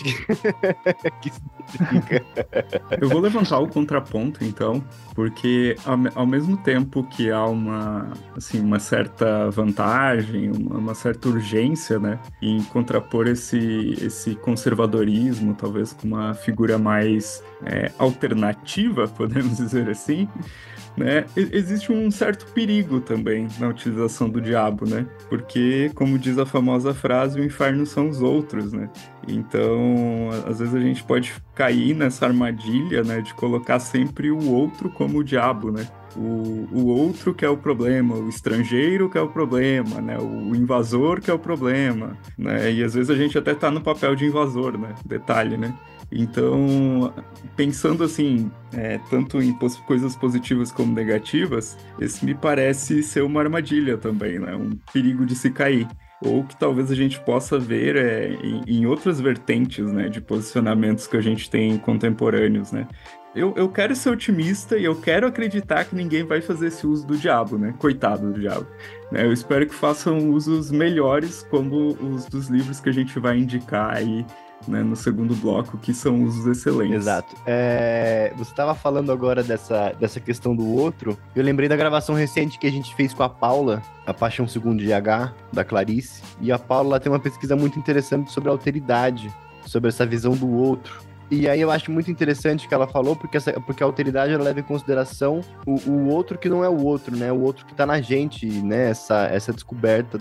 que significa. Eu vou levantar o contraponto, então, porque ao mesmo tempo que há uma certa vantagem, uma certa urgência, né, em contrapor esse conservadorismo, talvez com uma figura mais alternativa, podemos dizer assim, né, existe um certo perigo também na utilização do diabo, né, porque, como diz a famosa frase, o inferno são os outros, né, então, às vezes a gente pode cair nessa armadilha, né, de colocar sempre o outro como o diabo, né, o outro que é o problema, o estrangeiro que é o problema, né, o invasor que é o problema, né, e às vezes a gente até tá no papel de invasor, né, detalhe, né. Então, pensando assim, tanto em coisas positivas como negativas, esse me parece ser uma armadilha também, né? Um perigo de se cair. Ou que talvez a gente possa ver em outras vertentes, né, de posicionamentos que a gente tem contemporâneos, né? Eu quero ser otimista e eu quero acreditar que ninguém vai fazer esse uso do diabo, né? Coitado do diabo. Eu espero que façam usos melhores, como os dos livros que a gente vai indicar aí, né, no segundo bloco, que são usos excelentes. Exato. Você estava falando agora dessa questão do outro. Eu lembrei da gravação recente que a gente fez com a Paula, A Paixão Segundo GH, da Clarice. E a Paula tem uma pesquisa muito interessante sobre a alteridade, sobre essa visão do outro. E aí eu acho muito interessante o que ela falou, porque a alteridade ela leva em consideração o outro que não é o outro, né? O outro que tá na gente, né? Essa descoberta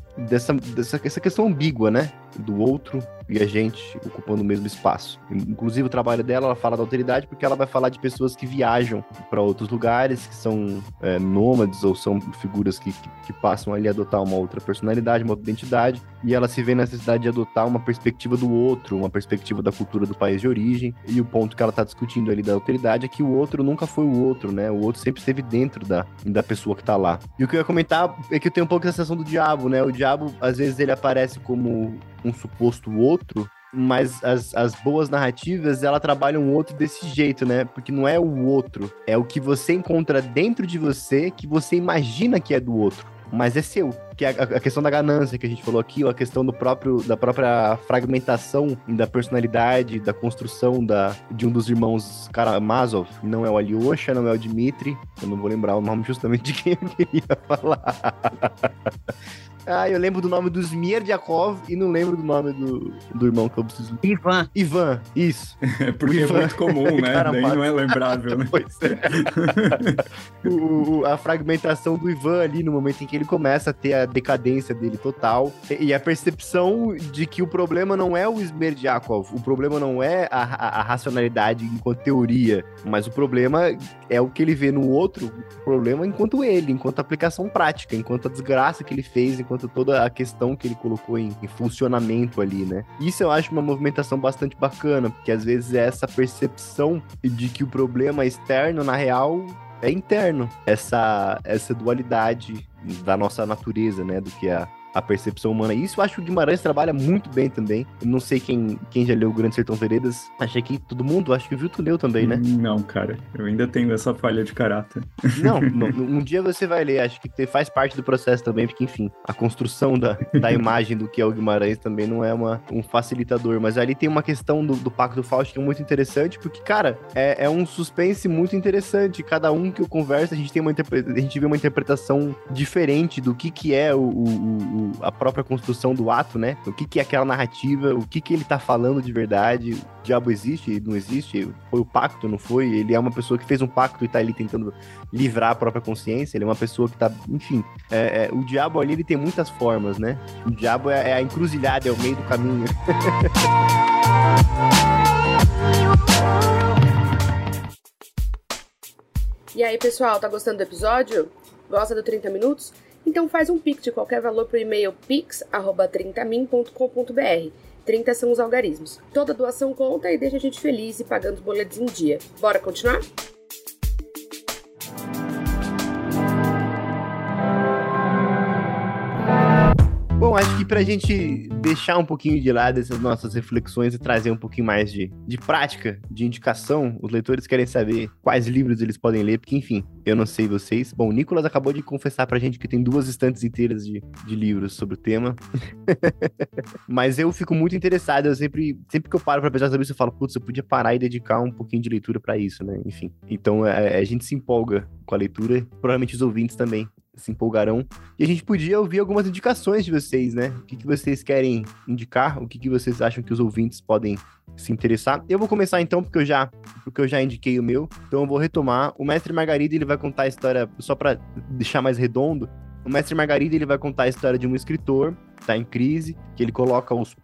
dessa questão ambígua, né? Do outro e a gente ocupando o mesmo espaço. Inclusive o trabalho dela, ela fala da alteridade porque ela vai falar de pessoas que viajam para outros lugares, que são nômades ou são figuras que passam ali a adotar uma outra personalidade, uma outra identidade, e ela se vê na necessidade de adotar uma perspectiva do outro, uma perspectiva da cultura do país de origem, e o ponto que ela tá discutindo ali da alteridade é que o outro nunca foi o outro, né? O outro sempre esteve dentro da pessoa que tá lá. E o que eu ia comentar é que eu tenho um pouco essa sensação do diabo, né? O diabo, às vezes, ele aparece como um suposto outro, mas as boas narrativas, ela trabalham o outro desse jeito, né? Porque não é o outro, é o que você encontra dentro de você, que você imagina que é do outro, mas é seu. Que é a questão da ganância que a gente falou aqui, ou a questão da própria fragmentação da personalidade, da construção de um dos irmãos Karamazov. Não é o Alyosha, não é o Dmitri, eu não vou lembrar o nome justamente de quem eu queria falar. Eu lembro do nome do Smerdyakov e não lembro do nome do irmão que eu preciso. Ivan, isso. Porque Ivan, é muito comum, né? Daí não é lembrável, né? Pois é. A fragmentação do Ivan ali, no momento em que ele começa a ter a decadência dele total. E a percepção de que o problema não é o Smerdyakov, o problema não é a racionalidade enquanto teoria, mas o problema é o que ele vê no outro, o problema enquanto ele, enquanto aplicação prática, enquanto a desgraça que ele fez, enquanto toda a questão que ele colocou em funcionamento ali, né? Isso eu acho uma movimentação bastante bacana, porque às vezes é essa percepção de que o problema externo, na real, é interno, essa dualidade da nossa natureza, né, do que é a percepção humana. E isso eu acho que o Guimarães trabalha muito bem também. Eu não sei quem já leu o Grande Sertão Veredas. Achei que todo mundo, acho que o Vilto leu também, né? Não, cara. Eu ainda tenho essa falha de caráter. Não, um dia você vai ler. Acho que faz parte do processo também, porque, enfim, a construção da imagem do que é o Guimarães também não é um facilitador. Mas ali tem uma questão do Pacto Fausto que é muito interessante, porque, cara, é um suspense muito interessante. Cada um que eu converso, a gente vê uma interpretação diferente do que é a própria construção do ato, né? O que é aquela narrativa, o que ele tá falando de verdade. O diabo existe, ele não existe, foi o pacto, não foi? Ele é uma pessoa que fez um pacto e tá ali tentando livrar a própria consciência, ele é uma pessoa que tá, enfim, o diabo ali, ele tem muitas formas, né? O diabo é a encruzilhada, é o meio do caminho. E aí, pessoal, tá gostando do episódio? Gosta do 30 Minutos? Então faz um pix de qualquer valor pro e-mail pix@30min.com.br. 30 são os algarismos. Toda doação conta e deixa a gente feliz e pagando os boletos em dia. Bora continuar? Bom, acho que pra gente deixar um pouquinho de lado essas nossas reflexões e trazer um pouquinho mais de prática, de indicação, os leitores querem saber quais livros eles podem ler, porque, enfim, eu não sei vocês. Bom, o Nicolas acabou de confessar pra gente que tem 2 estantes inteiras de livros sobre o tema. Mas eu fico muito interessado, eu sempre que eu paro pra pensar sobre isso, eu falo, putz, eu podia parar e dedicar um pouquinho de leitura pra isso, né? Enfim, então a gente se empolga com a leitura, provavelmente os ouvintes também se empolgarão. E a gente podia ouvir algumas indicações de vocês, né? O que vocês querem indicar? O que vocês acham que os ouvintes podem se interessar? Eu vou começar então, porque eu já indiquei o meu. Então eu vou retomar. O Mestre Margarida, ele vai contar a história, só para deixar mais redondo, o Mestre Margarida, ele vai contar a história de um escritor, tá em crise, que ele coloca os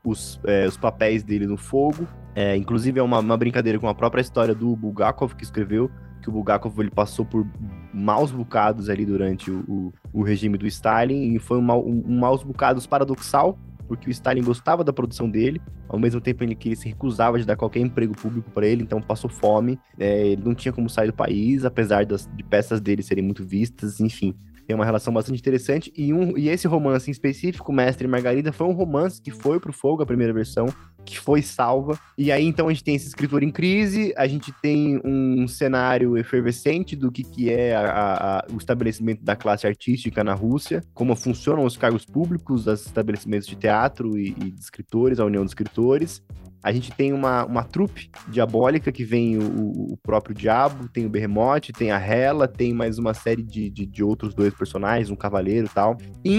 papéis dele no fogo. Inclusive é uma brincadeira com a própria história do Bulgakov, que escreveu, que o Bulgakov ele passou por maus bocados ali durante o regime do Stalin, e foi um maus bocados paradoxal, porque o Stalin gostava da produção dele, ao mesmo tempo que ele se recusava de dar qualquer emprego público para ele, então passou fome, ele não tinha como sair do país, apesar de peças dele serem muito vistas, enfim. Tem uma relação bastante interessante, e esse romance em específico, Mestre e Margarida, foi um romance que foi pro fogo, a primeira versão, que foi salva. E aí, então, a gente tem esse escritor em crise, a gente tem um cenário efervescente do que é o estabelecimento da classe artística na Rússia, como funcionam os cargos públicos, os estabelecimentos de teatro e de escritores, a União de Escritores. A gente tem uma trupe diabólica que vem o próprio Diabo, tem o Behemoth, tem a Hela, tem mais uma série de outros 2 personagens, um cavaleiro e tal.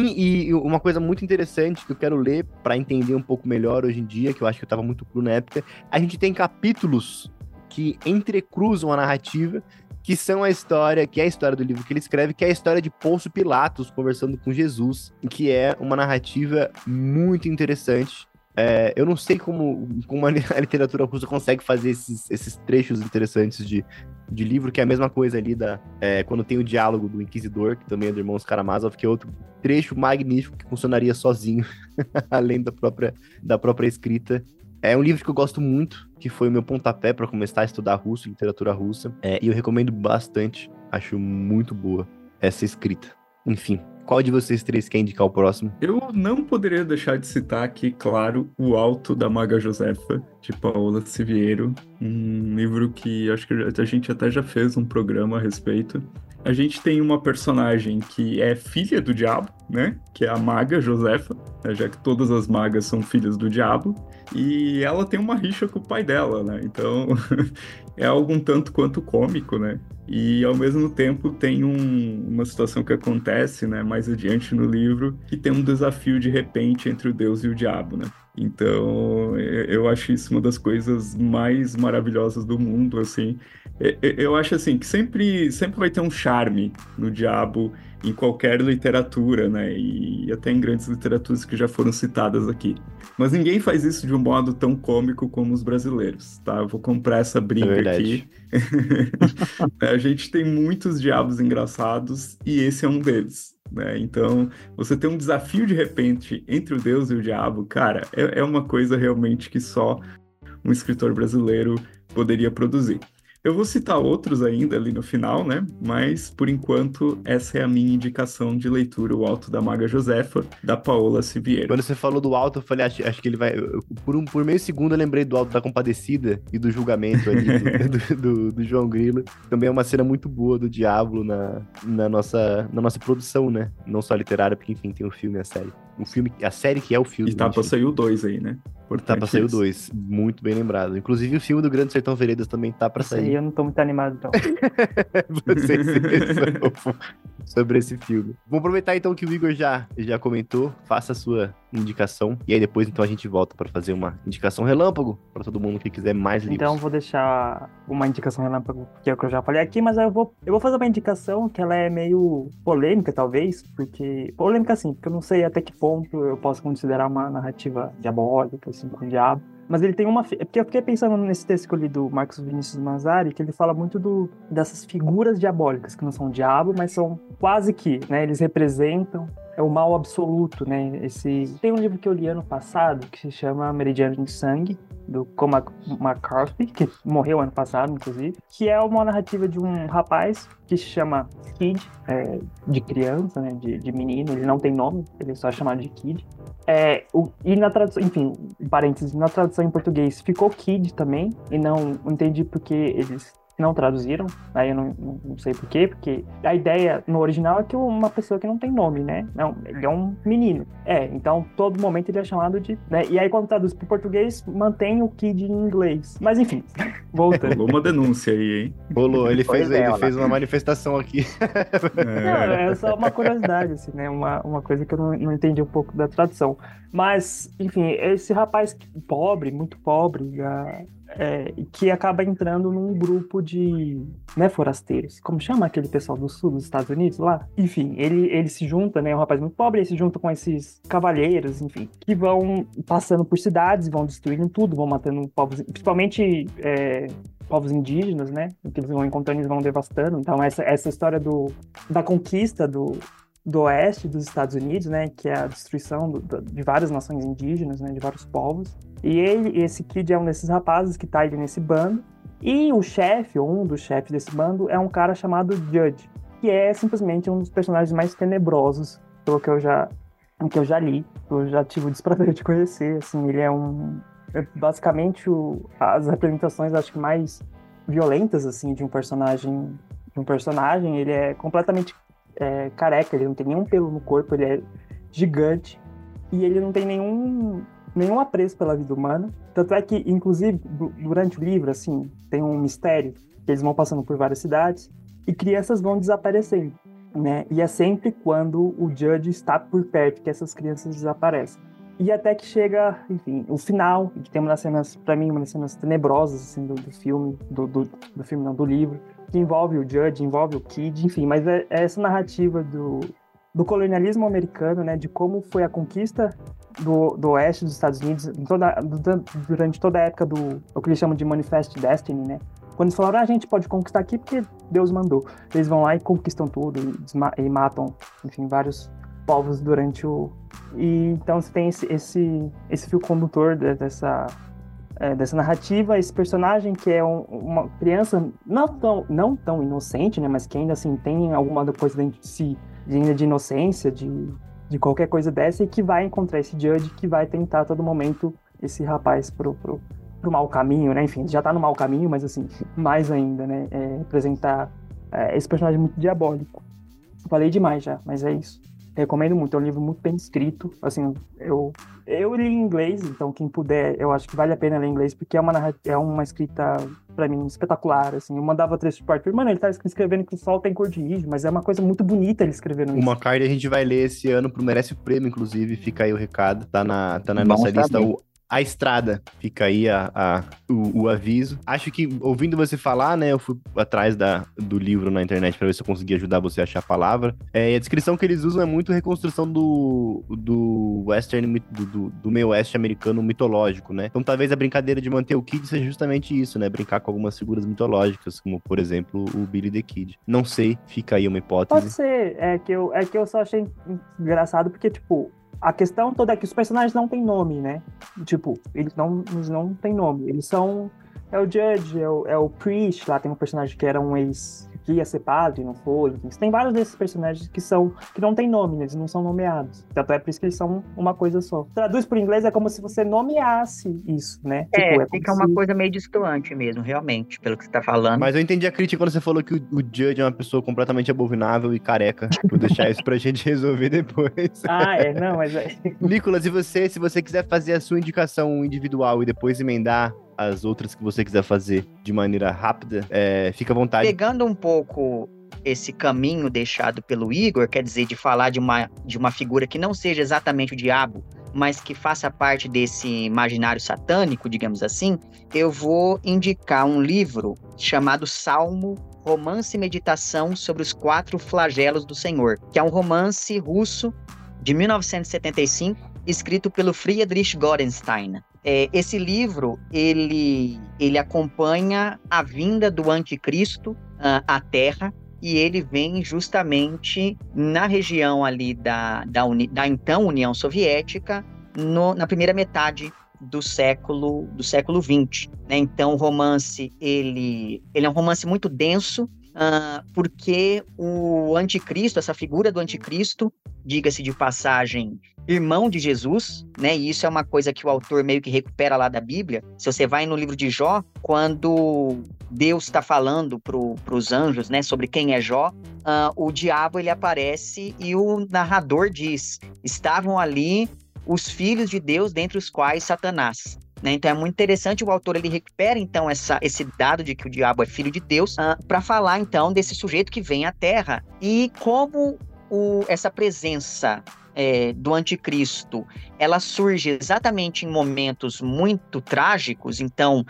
E uma coisa muito interessante que eu quero ler para entender um pouco melhor hoje em dia, que eu acho que eu tava muito cru na época, a gente tem capítulos que entrecruzam a narrativa, que são que é a história do livro que ele escreve, que é a história de Pôncio Pilatos conversando com Jesus, que é uma narrativa muito interessante. Eu não sei como a literatura russa consegue fazer esses trechos interessantes de livro, que é a mesma coisa ali quando tem o diálogo do Inquisidor, que também é do Irmãos Karamazov, que é outro trecho magnífico que funcionaria sozinho, além da própria escrita. É um livro que eu gosto muito, que foi o meu pontapé para começar a estudar russo, literatura russa, e eu recomendo bastante, acho muito boa essa escrita. Enfim. Qual de vocês 3 quer indicar o próximo? Eu não poderia deixar de citar aqui, claro, O Alto da Maga Josefa, de Paola Siviero. Um livro que acho que a gente até já fez um programa a respeito. A gente tem uma personagem que é filha do diabo, né? Que é a Maga Josefa, né? Já que todas as magas são filhas do diabo. E ela tem uma rixa com o pai dela, né? Então é algo um tanto quanto cômico, né? E ao mesmo tempo tem uma situação que acontece, né, mais adiante no livro, que tem um desafio de repente entre o Deus e o diabo, né? Então eu acho isso uma das coisas mais maravilhosas do mundo, assim. Eu acho assim que sempre vai ter um charme no diabo em qualquer literatura, né? E até em grandes literaturas que já foram citadas aqui. Mas ninguém faz isso de um modo tão cômico como os brasileiros, tá? Eu vou comprar essa briga aqui. A gente tem muitos diabos engraçados e esse é um deles, né? Então, você tem um desafio de repente entre o Deus e o diabo, cara, é uma coisa realmente que só um escritor brasileiro poderia produzir. Eu vou citar outros ainda ali no final, né? Mas, por enquanto, essa é a minha indicação de leitura, O Alto da Maga Josefa, da Paola Siviero. Quando você falou do Alto, eu falei, acho que ele vai... Por meio segundo eu lembrei do Alto da Compadecida e do julgamento ali do João Grilo. Também é uma cena muito boa do Diablo na nossa produção, né? Não só literária, porque, enfim, tem o filme e a série. A série que é o filme. E tá pra sair o 2 aí, né? Tá pra sair o 2, muito bem lembrado. Inclusive o filme do Grande Sertão Veredas também tá pra sair. Aí eu não tô muito animado, então. Vocês sobre esse filme. Vamos aproveitar então que o Igor já comentou, faça a sua indicação, e aí depois então a gente volta pra fazer uma indicação relâmpago pra todo mundo que quiser mais livros. Então vou deixar uma indicação relâmpago, que é o que eu já falei aqui, mas eu vou fazer uma indicação que ela é meio polêmica, talvez, porque... Polêmica sim, porque eu não sei até que ponto eu posso considerar uma narrativa diabólica, assim, com o diabo. Mas ele tem uma... Porque eu fiquei pensando nesse texto que eu li do Marcos Vinícius Mazari, que ele fala muito dessas figuras diabólicas, que não são diabo, mas são quase que, né? Eles representam o mal absoluto, né? Tem um livro que eu li ano passado, que se chama Meridiano de Sangue, do Cormac McCarthy, que morreu ano passado, inclusive, que é uma narrativa de um rapaz que se chama Kid, de criança, né? De menino, ele não tem nome, ele é só chamado de Kid. E na tradução, enfim, parênteses, na tradução em português ficou Kid também, e não entendi porque eles não traduziram, aí eu não sei porquê, porque a ideia no original é que uma pessoa que não tem nome, né? Não, ele é um menino. Então todo momento ele é chamado de... Né? E aí quando traduz para o português, mantém o Kid em inglês. Mas enfim, voltando. Rolou uma denúncia aí, hein? Rolou, ele fez uma manifestação aqui. Não, é só uma curiosidade, assim, né? Uma coisa que eu não entendi um pouco da tradução. Mas, enfim, esse rapaz pobre, muito pobre, que acaba entrando num grupo de, né, forasteiros. Como chama aquele pessoal do sul dos Estados Unidos lá? Enfim, ele se junta, né, um rapaz muito pobre, ele se junta com esses cavalheiros, enfim, que vão passando por cidades, vão destruindo tudo, vão matando povos, principalmente povos indígenas, né, que eles vão encontrando, eles vão devastando. Então essa história da conquista do oeste dos Estados Unidos, né, que é a destruição de várias nações indígenas, né, de vários povos. E esse Kid é um desses rapazes que tá ali nesse bando. E o chefe, ou um dos chefes desse bando, é um cara chamado Judge, que é simplesmente um dos personagens mais tenebrosos, pelo que eu já li, eu já tive o desprazer de conhecer. Assim, ele é basicamente as representações, acho que mais violentas, assim, de um personagem. Ele é completamente careca, ele não tem nenhum pelo no corpo, ele é gigante e ele não tem nenhum apreço pela vida humana. Tanto é que, inclusive, durante o livro, assim, tem um mistério, que eles vão passando por várias cidades e crianças vão desaparecendo, né? E é sempre quando o Judge está por perto que essas crianças desaparecem. E até que chega, enfim, o final, que tem uma das cenas, pra mim, uma das cenas tenebrosas, assim, do filme, do filme não, do livro, que envolve o Judge, envolve o Kid, enfim, mas é essa narrativa do colonialismo americano, né, de como foi a conquista do oeste dos Estados Unidos durante toda a época o que eles chamam de Manifest Destiny, né? Quando eles falaram, a gente pode conquistar aqui porque Deus mandou. Eles vão lá e conquistam tudo e matam, enfim, vários povos durante E então você tem esse fio condutor dessa narrativa, esse personagem que é uma criança não tão inocente, né, mas que ainda assim tem alguma coisa dentro de si, ainda de inocência, de qualquer coisa dessa, e que vai encontrar esse Judge que vai tentar a todo momento esse rapaz pro mau caminho, né? Enfim, já tá no mau caminho, mas assim, mais ainda, né? Representar esse personagem muito diabólico. Falei demais já, mas é isso. Recomendo muito, é um livro muito bem escrito. Assim, eu li em inglês, então quem puder, eu acho que vale a pena ler em inglês, porque é uma escrita, pra mim, espetacular, assim. Eu mandava trecho pro Arthur, mano, ele tá escrevendo que o sol tem cor de índio, mas é uma coisa muito bonita ele escrevendo isso. Uma carta a gente vai ler esse ano pro Merece o Prêmio, inclusive, fica aí o recado, tá na nossa lista, A Estrada, fica aí o aviso. Acho que, ouvindo você falar, né, eu fui atrás do livro na internet pra ver se eu conseguia ajudar você a achar a palavra. E a descrição que eles usam é muito reconstrução do western, do meio oeste americano mitológico, né? Então talvez a brincadeira de manter o Kid seja justamente isso, né? Brincar com algumas figuras mitológicas, como, por exemplo, o Billy the Kid. Não sei, fica aí uma hipótese. Pode ser, é que eu só achei engraçado porque, tipo, a questão toda é que os personagens não têm nome, né? Tipo, eles não têm nome. Eles são É o Judge, é o Priest, lá tem um personagem que era um ex que ia ser padre, não foi. Enfim, tem vários desses personagens que não tem nome, né? Eles não são nomeados. Tanto é por isso que eles são uma coisa só. Traduz para o inglês é como se você nomeasse isso, né? Tipo, Fica uma coisa meio distoante mesmo, realmente, pelo que você tá falando. Mas eu entendi a crítica quando você falou que o Judge é uma pessoa completamente abominável e careca. Vou deixar isso pra gente resolver depois. Não, mas Nicolas, e você, se você quiser fazer a sua indicação individual e depois emendar as outras que você quiser fazer de maneira rápida, fica à vontade. Pegando um pouco esse caminho deixado pelo Igor, quer dizer, de falar de uma figura que não seja exatamente o diabo, mas que faça parte desse imaginário satânico, digamos assim, eu vou indicar um livro chamado Salmo, Romance e Meditação sobre os 4 Flagelos do Senhor, que é um romance russo de 1975, escrito pelo Friedrich Gorenstein. Esse livro, ele acompanha a vinda do anticristo à Terra, e ele vem justamente na região ali da então União Soviética, na primeira metade do século XX, né? Então o romance, ele é um romance muito denso, porque o anticristo, essa figura do anticristo, diga-se de passagem, irmão de Jesus, né? E isso é uma coisa que o autor meio que recupera lá da Bíblia. Se você vai no livro de Jó, quando Deus está falando para os anjos, né, sobre quem é Jó, o diabo ele aparece e o narrador diz: estavam ali os filhos de Deus, dentre os quais Satanás. Né? Então é muito interessante, o autor ele recupera então esse dado de que o diabo é filho de Deus, para falar então desse sujeito que vem à Terra e como essa presença do anticristo, ela surge exatamente em momentos muito trágicos. Então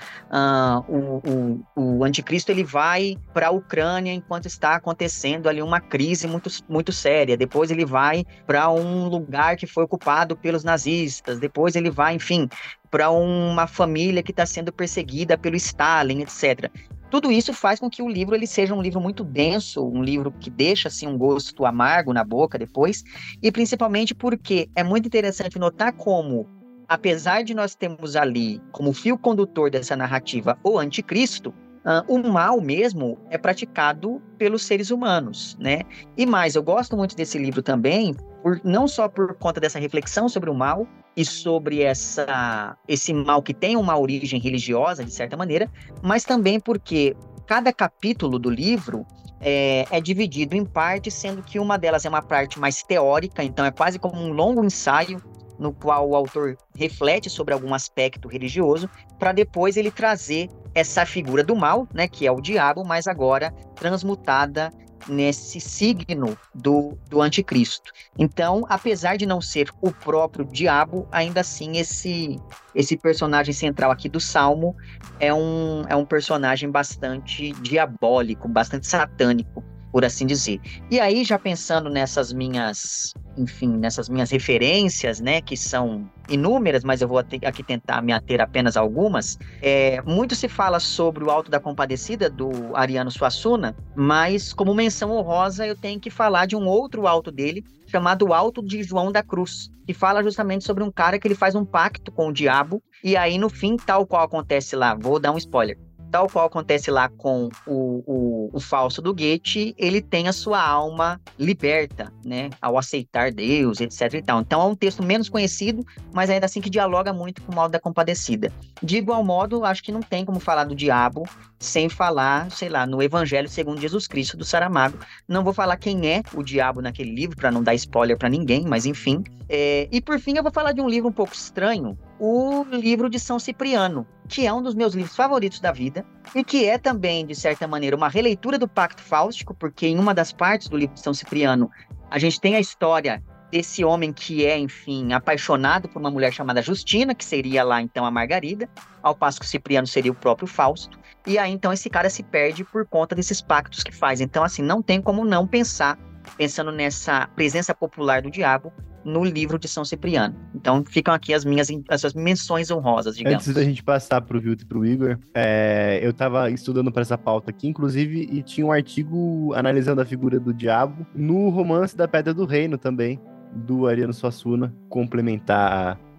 o anticristo ele vai para a Ucrânia enquanto está acontecendo ali uma crise muito, muito séria, depois ele vai para um lugar que foi ocupado pelos nazistas, depois ele vai, enfim, para uma família que está sendo perseguida pelo Stalin, etc. Tudo isso faz com que o livro ele seja um livro muito denso, um livro que deixa assim, um gosto amargo na boca depois, e principalmente porque é muito interessante notar como, apesar de nós termos ali como fio condutor dessa narrativa o anticristo, o mal mesmo é praticado pelos seres humanos, né? E mais, eu gosto muito desse livro também, não só por conta dessa reflexão sobre o mal e sobre esse mal que tem uma origem religiosa, de certa maneira, mas também porque cada capítulo do livro é dividido em partes, sendo que uma delas é uma parte mais teórica, então é quase como um longo ensaio no qual o autor reflete sobre algum aspecto religioso, para depois ele trazer essa figura do mal, né, que é o diabo, mas agora transmutada nesse signo do anticristo. Então, apesar de não ser o próprio diabo, ainda assim esse personagem central aqui do Salmo é um personagem bastante diabólico, bastante satânico, por assim dizer. E aí, já pensando nessas minhas referências, né, que são inúmeras, mas eu vou aqui tentar me ater apenas a algumas. Muito se fala sobre o Alto da Compadecida, do Ariano Suassuna, mas como menção honrosa eu tenho que falar de um outro alto dele, chamado Alto de João da Cruz, que fala justamente sobre um cara que ele faz um pacto com o diabo, e aí no fim, tal qual acontece lá, vou dar um spoiler, tal qual acontece lá com o Fausto do Goethe, ele tem a sua alma liberta, né, ao aceitar Deus, etc e tal. Então é um texto menos conhecido, mas ainda assim que dialoga muito com o Alto da Compadecida. De igual modo, acho que não tem como falar do diabo sem falar, sei lá, no Evangelho segundo Jesus Cristo, do Saramago. Não vou falar quem é o diabo naquele livro, para não dar spoiler para ninguém, mas enfim. E por fim eu vou falar de um livro um pouco estranho, o livro de São Cipriano, que é um dos meus livros favoritos da vida, e que é também, de certa maneira, uma releitura do Pacto Fáustico, porque em uma das partes do livro de São Cipriano, a gente tem a história desse homem que é, enfim, apaixonado por uma mulher chamada Justina, que seria lá, então, a Margarida, ao passo que o Cipriano seria o próprio Fausto, e aí, então, esse cara se perde por conta desses pactos que faz. Então, assim, não tem como não pensando nessa presença popular do diabo, no livro de São Cipriano. Então ficam aqui as suas menções honrosas, digamos. Antes da gente passar pro Vilto e pro Igor, eu tava estudando para essa pauta aqui, inclusive, e tinha um artigo analisando a figura do diabo no romance da Pedra do Reino também, do Ariano Suassuna, complementar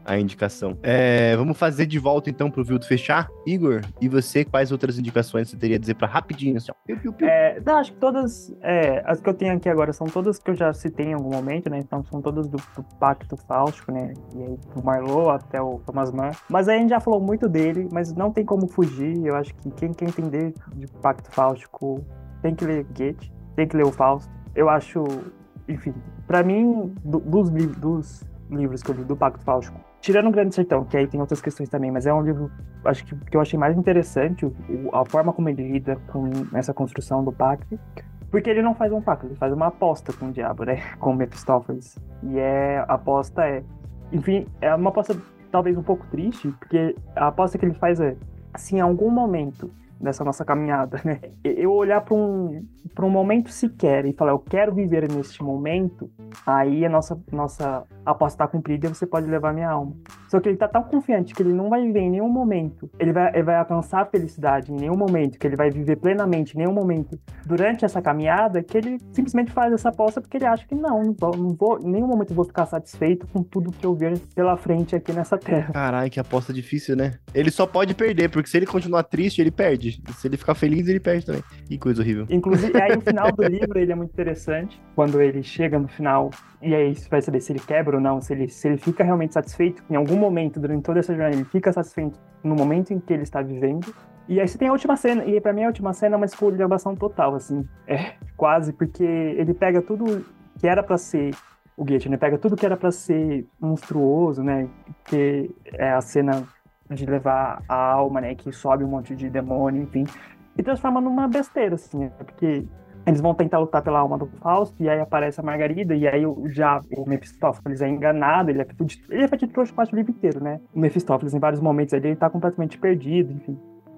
a indicação. Vamos fazer de volta então pro Vilto fechar. Igor, e você, quais outras indicações você teria a dizer pra rapidinho? Assim, ó, piu, piu, piu. Não, acho que todas, as que eu tenho aqui agora são todas que eu já citei em algum momento, né? Então são todas do Pacto Fáustico, né? E aí do Marlowe até o Thomas Mann. Mas aí a gente já falou muito dele, mas não tem como fugir. Eu acho que quem quer entender de Pacto Fáustico tem que ler Goethe, tem que ler o Fausto. Eu acho, enfim, pra mim, dos livros que eu li do Pacto Fáustico, tirando o Grande Sertão, que aí tem outras questões também, mas é um livro, acho que eu achei mais interessante, a forma como ele lida com essa construção do pacto, porque ele não faz um pacto, ele faz uma aposta com o diabo, né, com o Mephistófeles. E a aposta enfim, é uma aposta talvez um pouco triste, porque a aposta que ele faz assim, em algum momento nessa nossa caminhada, né, eu olhar para um momento sequer e falar, eu quero viver neste momento, aí a nossa aposta está cumprida e você pode levar minha alma. Só que ele está tão confiante que ele não vai viver em nenhum momento, ele vai alcançar a felicidade em nenhum momento, que ele vai viver plenamente em nenhum momento durante essa caminhada, que ele simplesmente faz essa aposta porque ele acha que não vou, em nenhum momento eu vou ficar satisfeito com tudo que eu ver pela frente aqui nessa terra. Caralho, que aposta difícil, né? Ele só pode perder, porque se ele continuar triste, ele perde. Se ele ficar feliz, ele perde também. Que coisa horrível. Inclusive, aí o final do livro, ele é muito interessante, quando ele chega no final, e aí você vai saber se ele quebra ou não, se ele fica realmente satisfeito, em algum momento, durante toda essa jornada, ele fica satisfeito no momento em que ele está vivendo. E aí você tem a última cena, e pra mim a última cena é uma esculhambação total, assim, quase, porque ele pega tudo que era pra ser o Goethe, né, pega tudo que era pra ser monstruoso, né, que é a cena de levar a alma, né, que sobe um monte de demônio, enfim, e transforma numa besteira, assim, né, porque eles vão tentar lutar pela alma do Fausto, e aí aparece a Margarida, e aí o Mephistófeles é enganado, ele é feito de trouxa quase o livro inteiro, né? O Mephistófeles, em vários momentos, ele tá completamente perdido, enfim.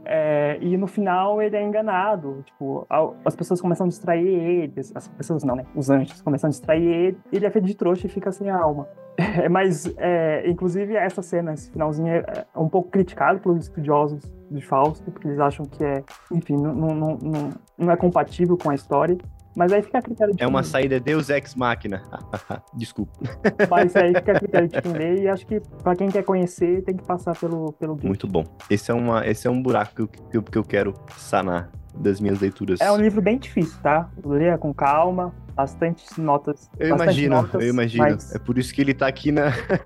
E no final ele é enganado, tipo, as pessoas começam a distrair ele, as pessoas não, né? Os anjos começam a distrair ele é feito de trouxa e fica sem a alma. Mas, inclusive, essa cena, esse finalzinho é um pouco criticado pelos estudiosos de Fausto, porque eles acham que enfim, não é compatível com a história. Mas aí fica a critério de uma saída Deus Ex Machina. Desculpa. Mas aí fica a critério de quem lê, e acho que pra quem quer conhecer, tem que passar pelo Goethe. Muito bom. Esse é um buraco que eu quero sanar das minhas leituras. É um livro bem difícil, tá? Leia com calma, bastante notas. Eu imagino. Mas... É por isso que ele tá aqui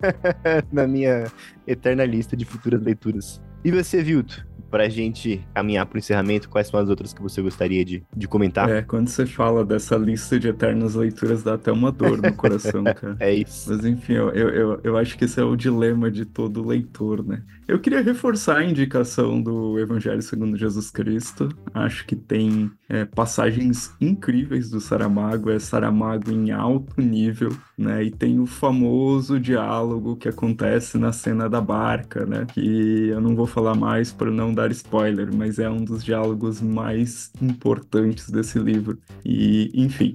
na minha eterna lista de futuras leituras. E você, Vilto? Pra gente caminhar pro encerramento, quais são as outras que você gostaria de comentar? Quando você fala dessa lista de eternas leituras, dá até uma dor no coração, cara. É isso. Mas enfim, eu acho que esse é o dilema de todo leitor, né? Eu queria reforçar a indicação do Evangelho segundo Jesus Cristo. Acho que tem passagens incríveis do Saramago, Saramago em alto nível, né? E tem o famoso diálogo que acontece na cena da barca, né? Que eu não vou falar mais para não dar spoiler, mas é um dos diálogos mais importantes desse livro. E, enfim.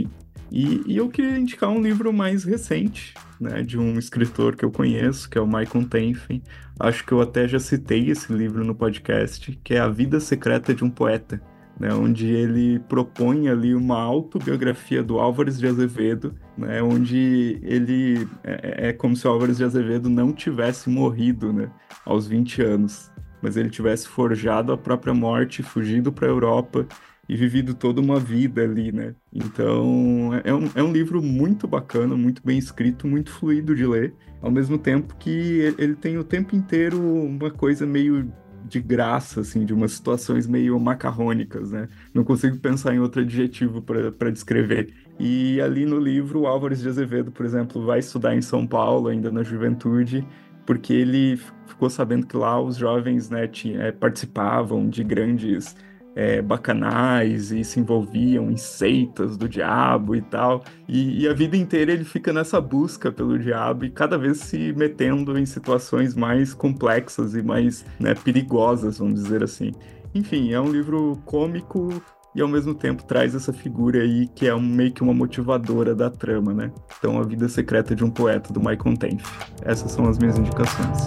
E eu queria indicar um livro mais recente, né, de um escritor que eu conheço, que é o Michael Tenfen. Acho que eu até já citei esse livro no podcast, que é A Vida Secreta de um Poeta, né, onde ele propõe ali uma autobiografia do Álvares de Azevedo, né, onde ele é como se o Álvares de Azevedo não tivesse morrido, né, aos 20 anos, mas ele tivesse forjado a própria morte, fugido para a Europa e vivido toda uma vida ali, né? Então, é um livro muito bacana, muito bem escrito, muito fluido de ler, ao mesmo tempo que ele tem o tempo inteiro uma coisa meio de graça, assim, de umas situações meio macarrônicas, né? Não consigo pensar em outro adjetivo para descrever. E ali no livro, o Álvares de Azevedo, por exemplo, vai estudar em São Paulo, ainda na juventude, porque ele ficou sabendo que lá os jovens, né, participavam de grandes bacanais e se envolviam em seitas do diabo e tal, e a vida inteira ele fica nessa busca pelo diabo e cada vez se metendo em situações mais complexas e mais, né, perigosas, vamos dizer assim. Enfim, é um livro cômico e ao mesmo tempo traz essa figura aí que é meio que uma motivadora da trama, né? Então, A Vida Secreta de um Poeta, do Michael Tenfen. Essas são as minhas indicações.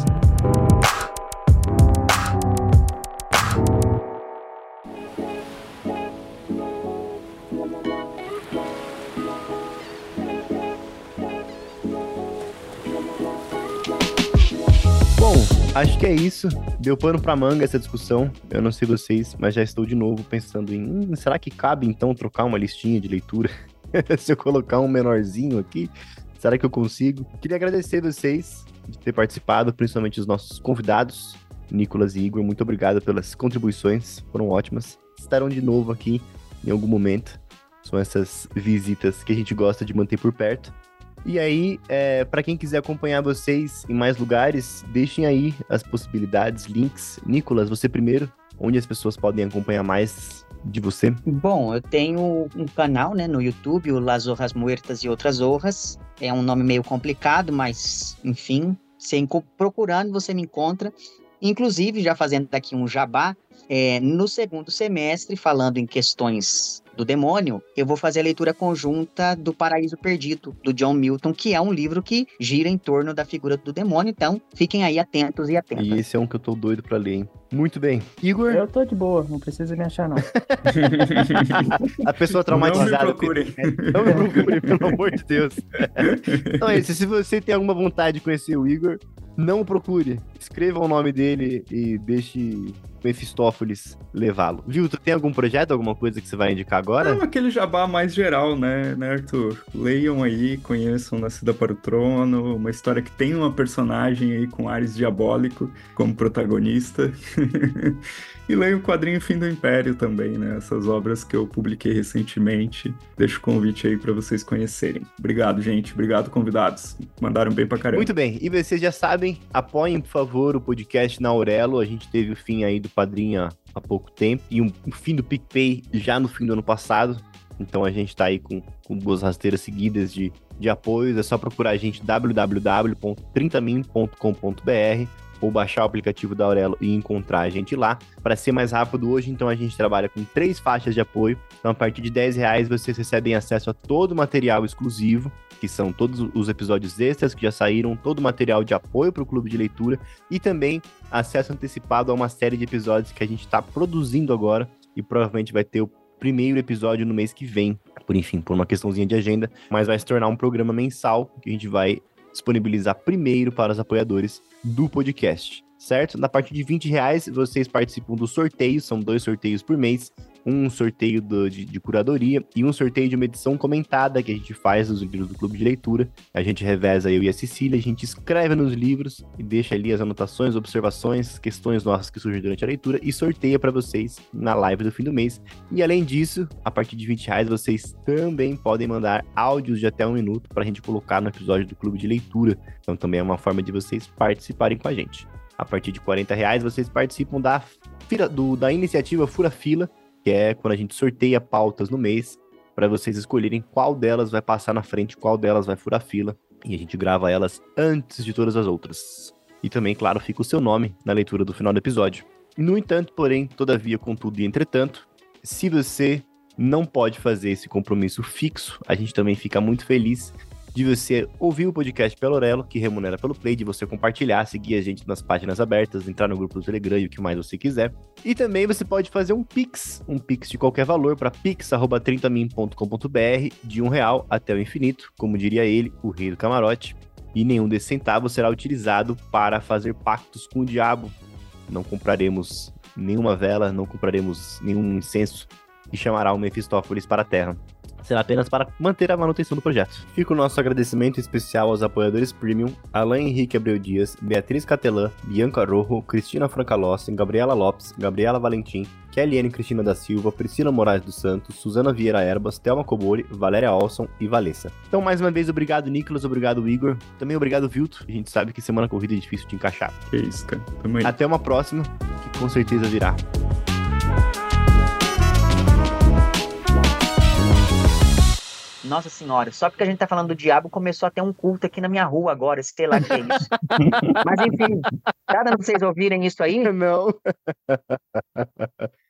acho que é isso. Deu pano pra manga essa discussão. Eu não sei vocês, mas já estou de novo pensando em... será que cabe, então, trocar uma listinha de leitura? Se eu colocar um menorzinho aqui, será que eu consigo? Queria agradecer vocês de ter participado, principalmente os nossos convidados, Nicolas e Igor. Muito obrigado pelas contribuições, foram ótimas. Estarão de novo aqui em algum momento. São essas visitas que a gente gosta de manter por perto. E aí, para quem quiser acompanhar vocês em mais lugares, deixem aí as possibilidades, links. Nicolas, você primeiro, onde as pessoas podem acompanhar mais de você? Bom, eu tenho um canal, né, no YouTube, o Las Hojas Muertas e Outras Hojas. É um nome meio complicado, mas, enfim, procurando você me encontra. Inclusive, já fazendo aqui um jabá, no segundo semestre, falando em questões do demônio, eu vou fazer a leitura conjunta do Paraíso Perdido, do John Milton, que é um livro que gira em torno da figura do demônio, então fiquem aí atentos e atentas. E esse é um que eu tô doido pra ler, hein? Muito bem. Igor? Eu tô de boa, não precisa me achar, não. A pessoa traumatizada. Não me procurem. Não me procurem, pelo amor de Deus. Então é isso, se você tem alguma vontade de conhecer o Igor, não o procure. Escreva o nome dele e deixe Mefistófeles levá-lo. Viu, tu tem algum projeto, alguma coisa que você vai indicar agora? Não, aquele jabá mais geral, né, Arthur? Leiam aí, conheçam Nascida para o Trono, uma história que tem uma personagem aí com ares diabólico como protagonista. E leio o quadrinho Fim do Império também, né? Essas obras que eu publiquei recentemente. Deixo o convite aí para vocês conhecerem. Obrigado, gente. Obrigado, convidados. Mandaram bem pra caramba. Muito bem. E vocês já sabem, apoiem, por favor, o podcast na Aurelo. A gente teve o fim aí do Padrinho há pouco tempo. E o fim do PicPay já no fim do ano passado. Então a gente tá aí com duas rasteiras seguidas de apoios. É só procurar a gente www.30min.com.br ou baixar o aplicativo da Aurelo e encontrar a gente lá. Para ser mais rápido hoje, então a gente trabalha com 3 faixas de apoio. Então a partir de R$10 vocês recebem acesso a todo o material exclusivo, que são todos os episódios extras que já saíram, todo o material de apoio para o Clube de Leitura e também acesso antecipado a uma série de episódios que a gente está produzindo agora e provavelmente vai ter o primeiro episódio no mês que vem, por uma questãozinha de agenda, mas vai se tornar um programa mensal que a gente vai disponibilizar primeiro para os apoiadores do podcast, certo? Na partir de R$20, vocês participam do sorteio, são 2 sorteios por mês, um sorteio de curadoria e um sorteio de uma edição comentada que a gente faz dos livros do Clube de Leitura. A gente reveza, eu e a Cecília, a gente escreve nos livros e deixa ali as anotações, observações, questões nossas que surgem durante a leitura e sorteia para vocês na live do fim do mês. E além disso, a partir de R$20, vocês também podem mandar áudios de até 1 minuto para a gente colocar no episódio do Clube de Leitura. Então também é uma forma de vocês participarem com a gente. A partir de R$40, vocês participam da iniciativa Fura Fila, que é quando a gente sorteia pautas no mês, para vocês escolherem qual delas vai passar na frente, qual delas vai furar fila, e a gente grava elas antes de todas as outras. E também, claro, fica o seu nome na leitura do final do episódio. No entanto, porém, todavia, contudo e entretanto, se você não pode fazer esse compromisso fixo, a gente também fica muito feliz de você ouvir o podcast pelo Aurelo, que remunera pelo Play, de você compartilhar, seguir a gente nas páginas abertas, entrar no grupo do Telegram e o que mais você quiser. E também você pode fazer um Pix de qualquer valor para pix@30min.com.br de R$1 até o infinito, como diria ele, o rei do camarote. E nenhum desses centavos será utilizado para fazer pactos com o diabo. Não compraremos nenhuma vela, não compraremos nenhum incenso e chamará o Mefistófeles para a Terra. Será apenas para manter a manutenção do projeto. Fica o nosso agradecimento especial aos apoiadores Premium, Alain Henrique Abreu Dias, Beatriz Catelã, Bianca Rojo, Cristina Francalossen, Gabriela Lopes, Gabriela Valentim, Kellyane Cristina da Silva, Priscila Moraes dos Santos, Suzana Vieira Erbas, Thelma Cobori, Valéria Olson e Valessa. Então, mais uma vez, obrigado, Nicolas, obrigado, Igor. Também obrigado, Vilto. A gente sabe que semana corrida é difícil de encaixar. Que isso, cara. Tamo aí. Até uma próxima, que com certeza virá. Nossa senhora, só porque a gente tá falando do diabo, começou a ter um culto aqui na minha rua agora, sei lá o que é isso. Mas enfim, tá dando pra vocês ouvirem isso aí? Não.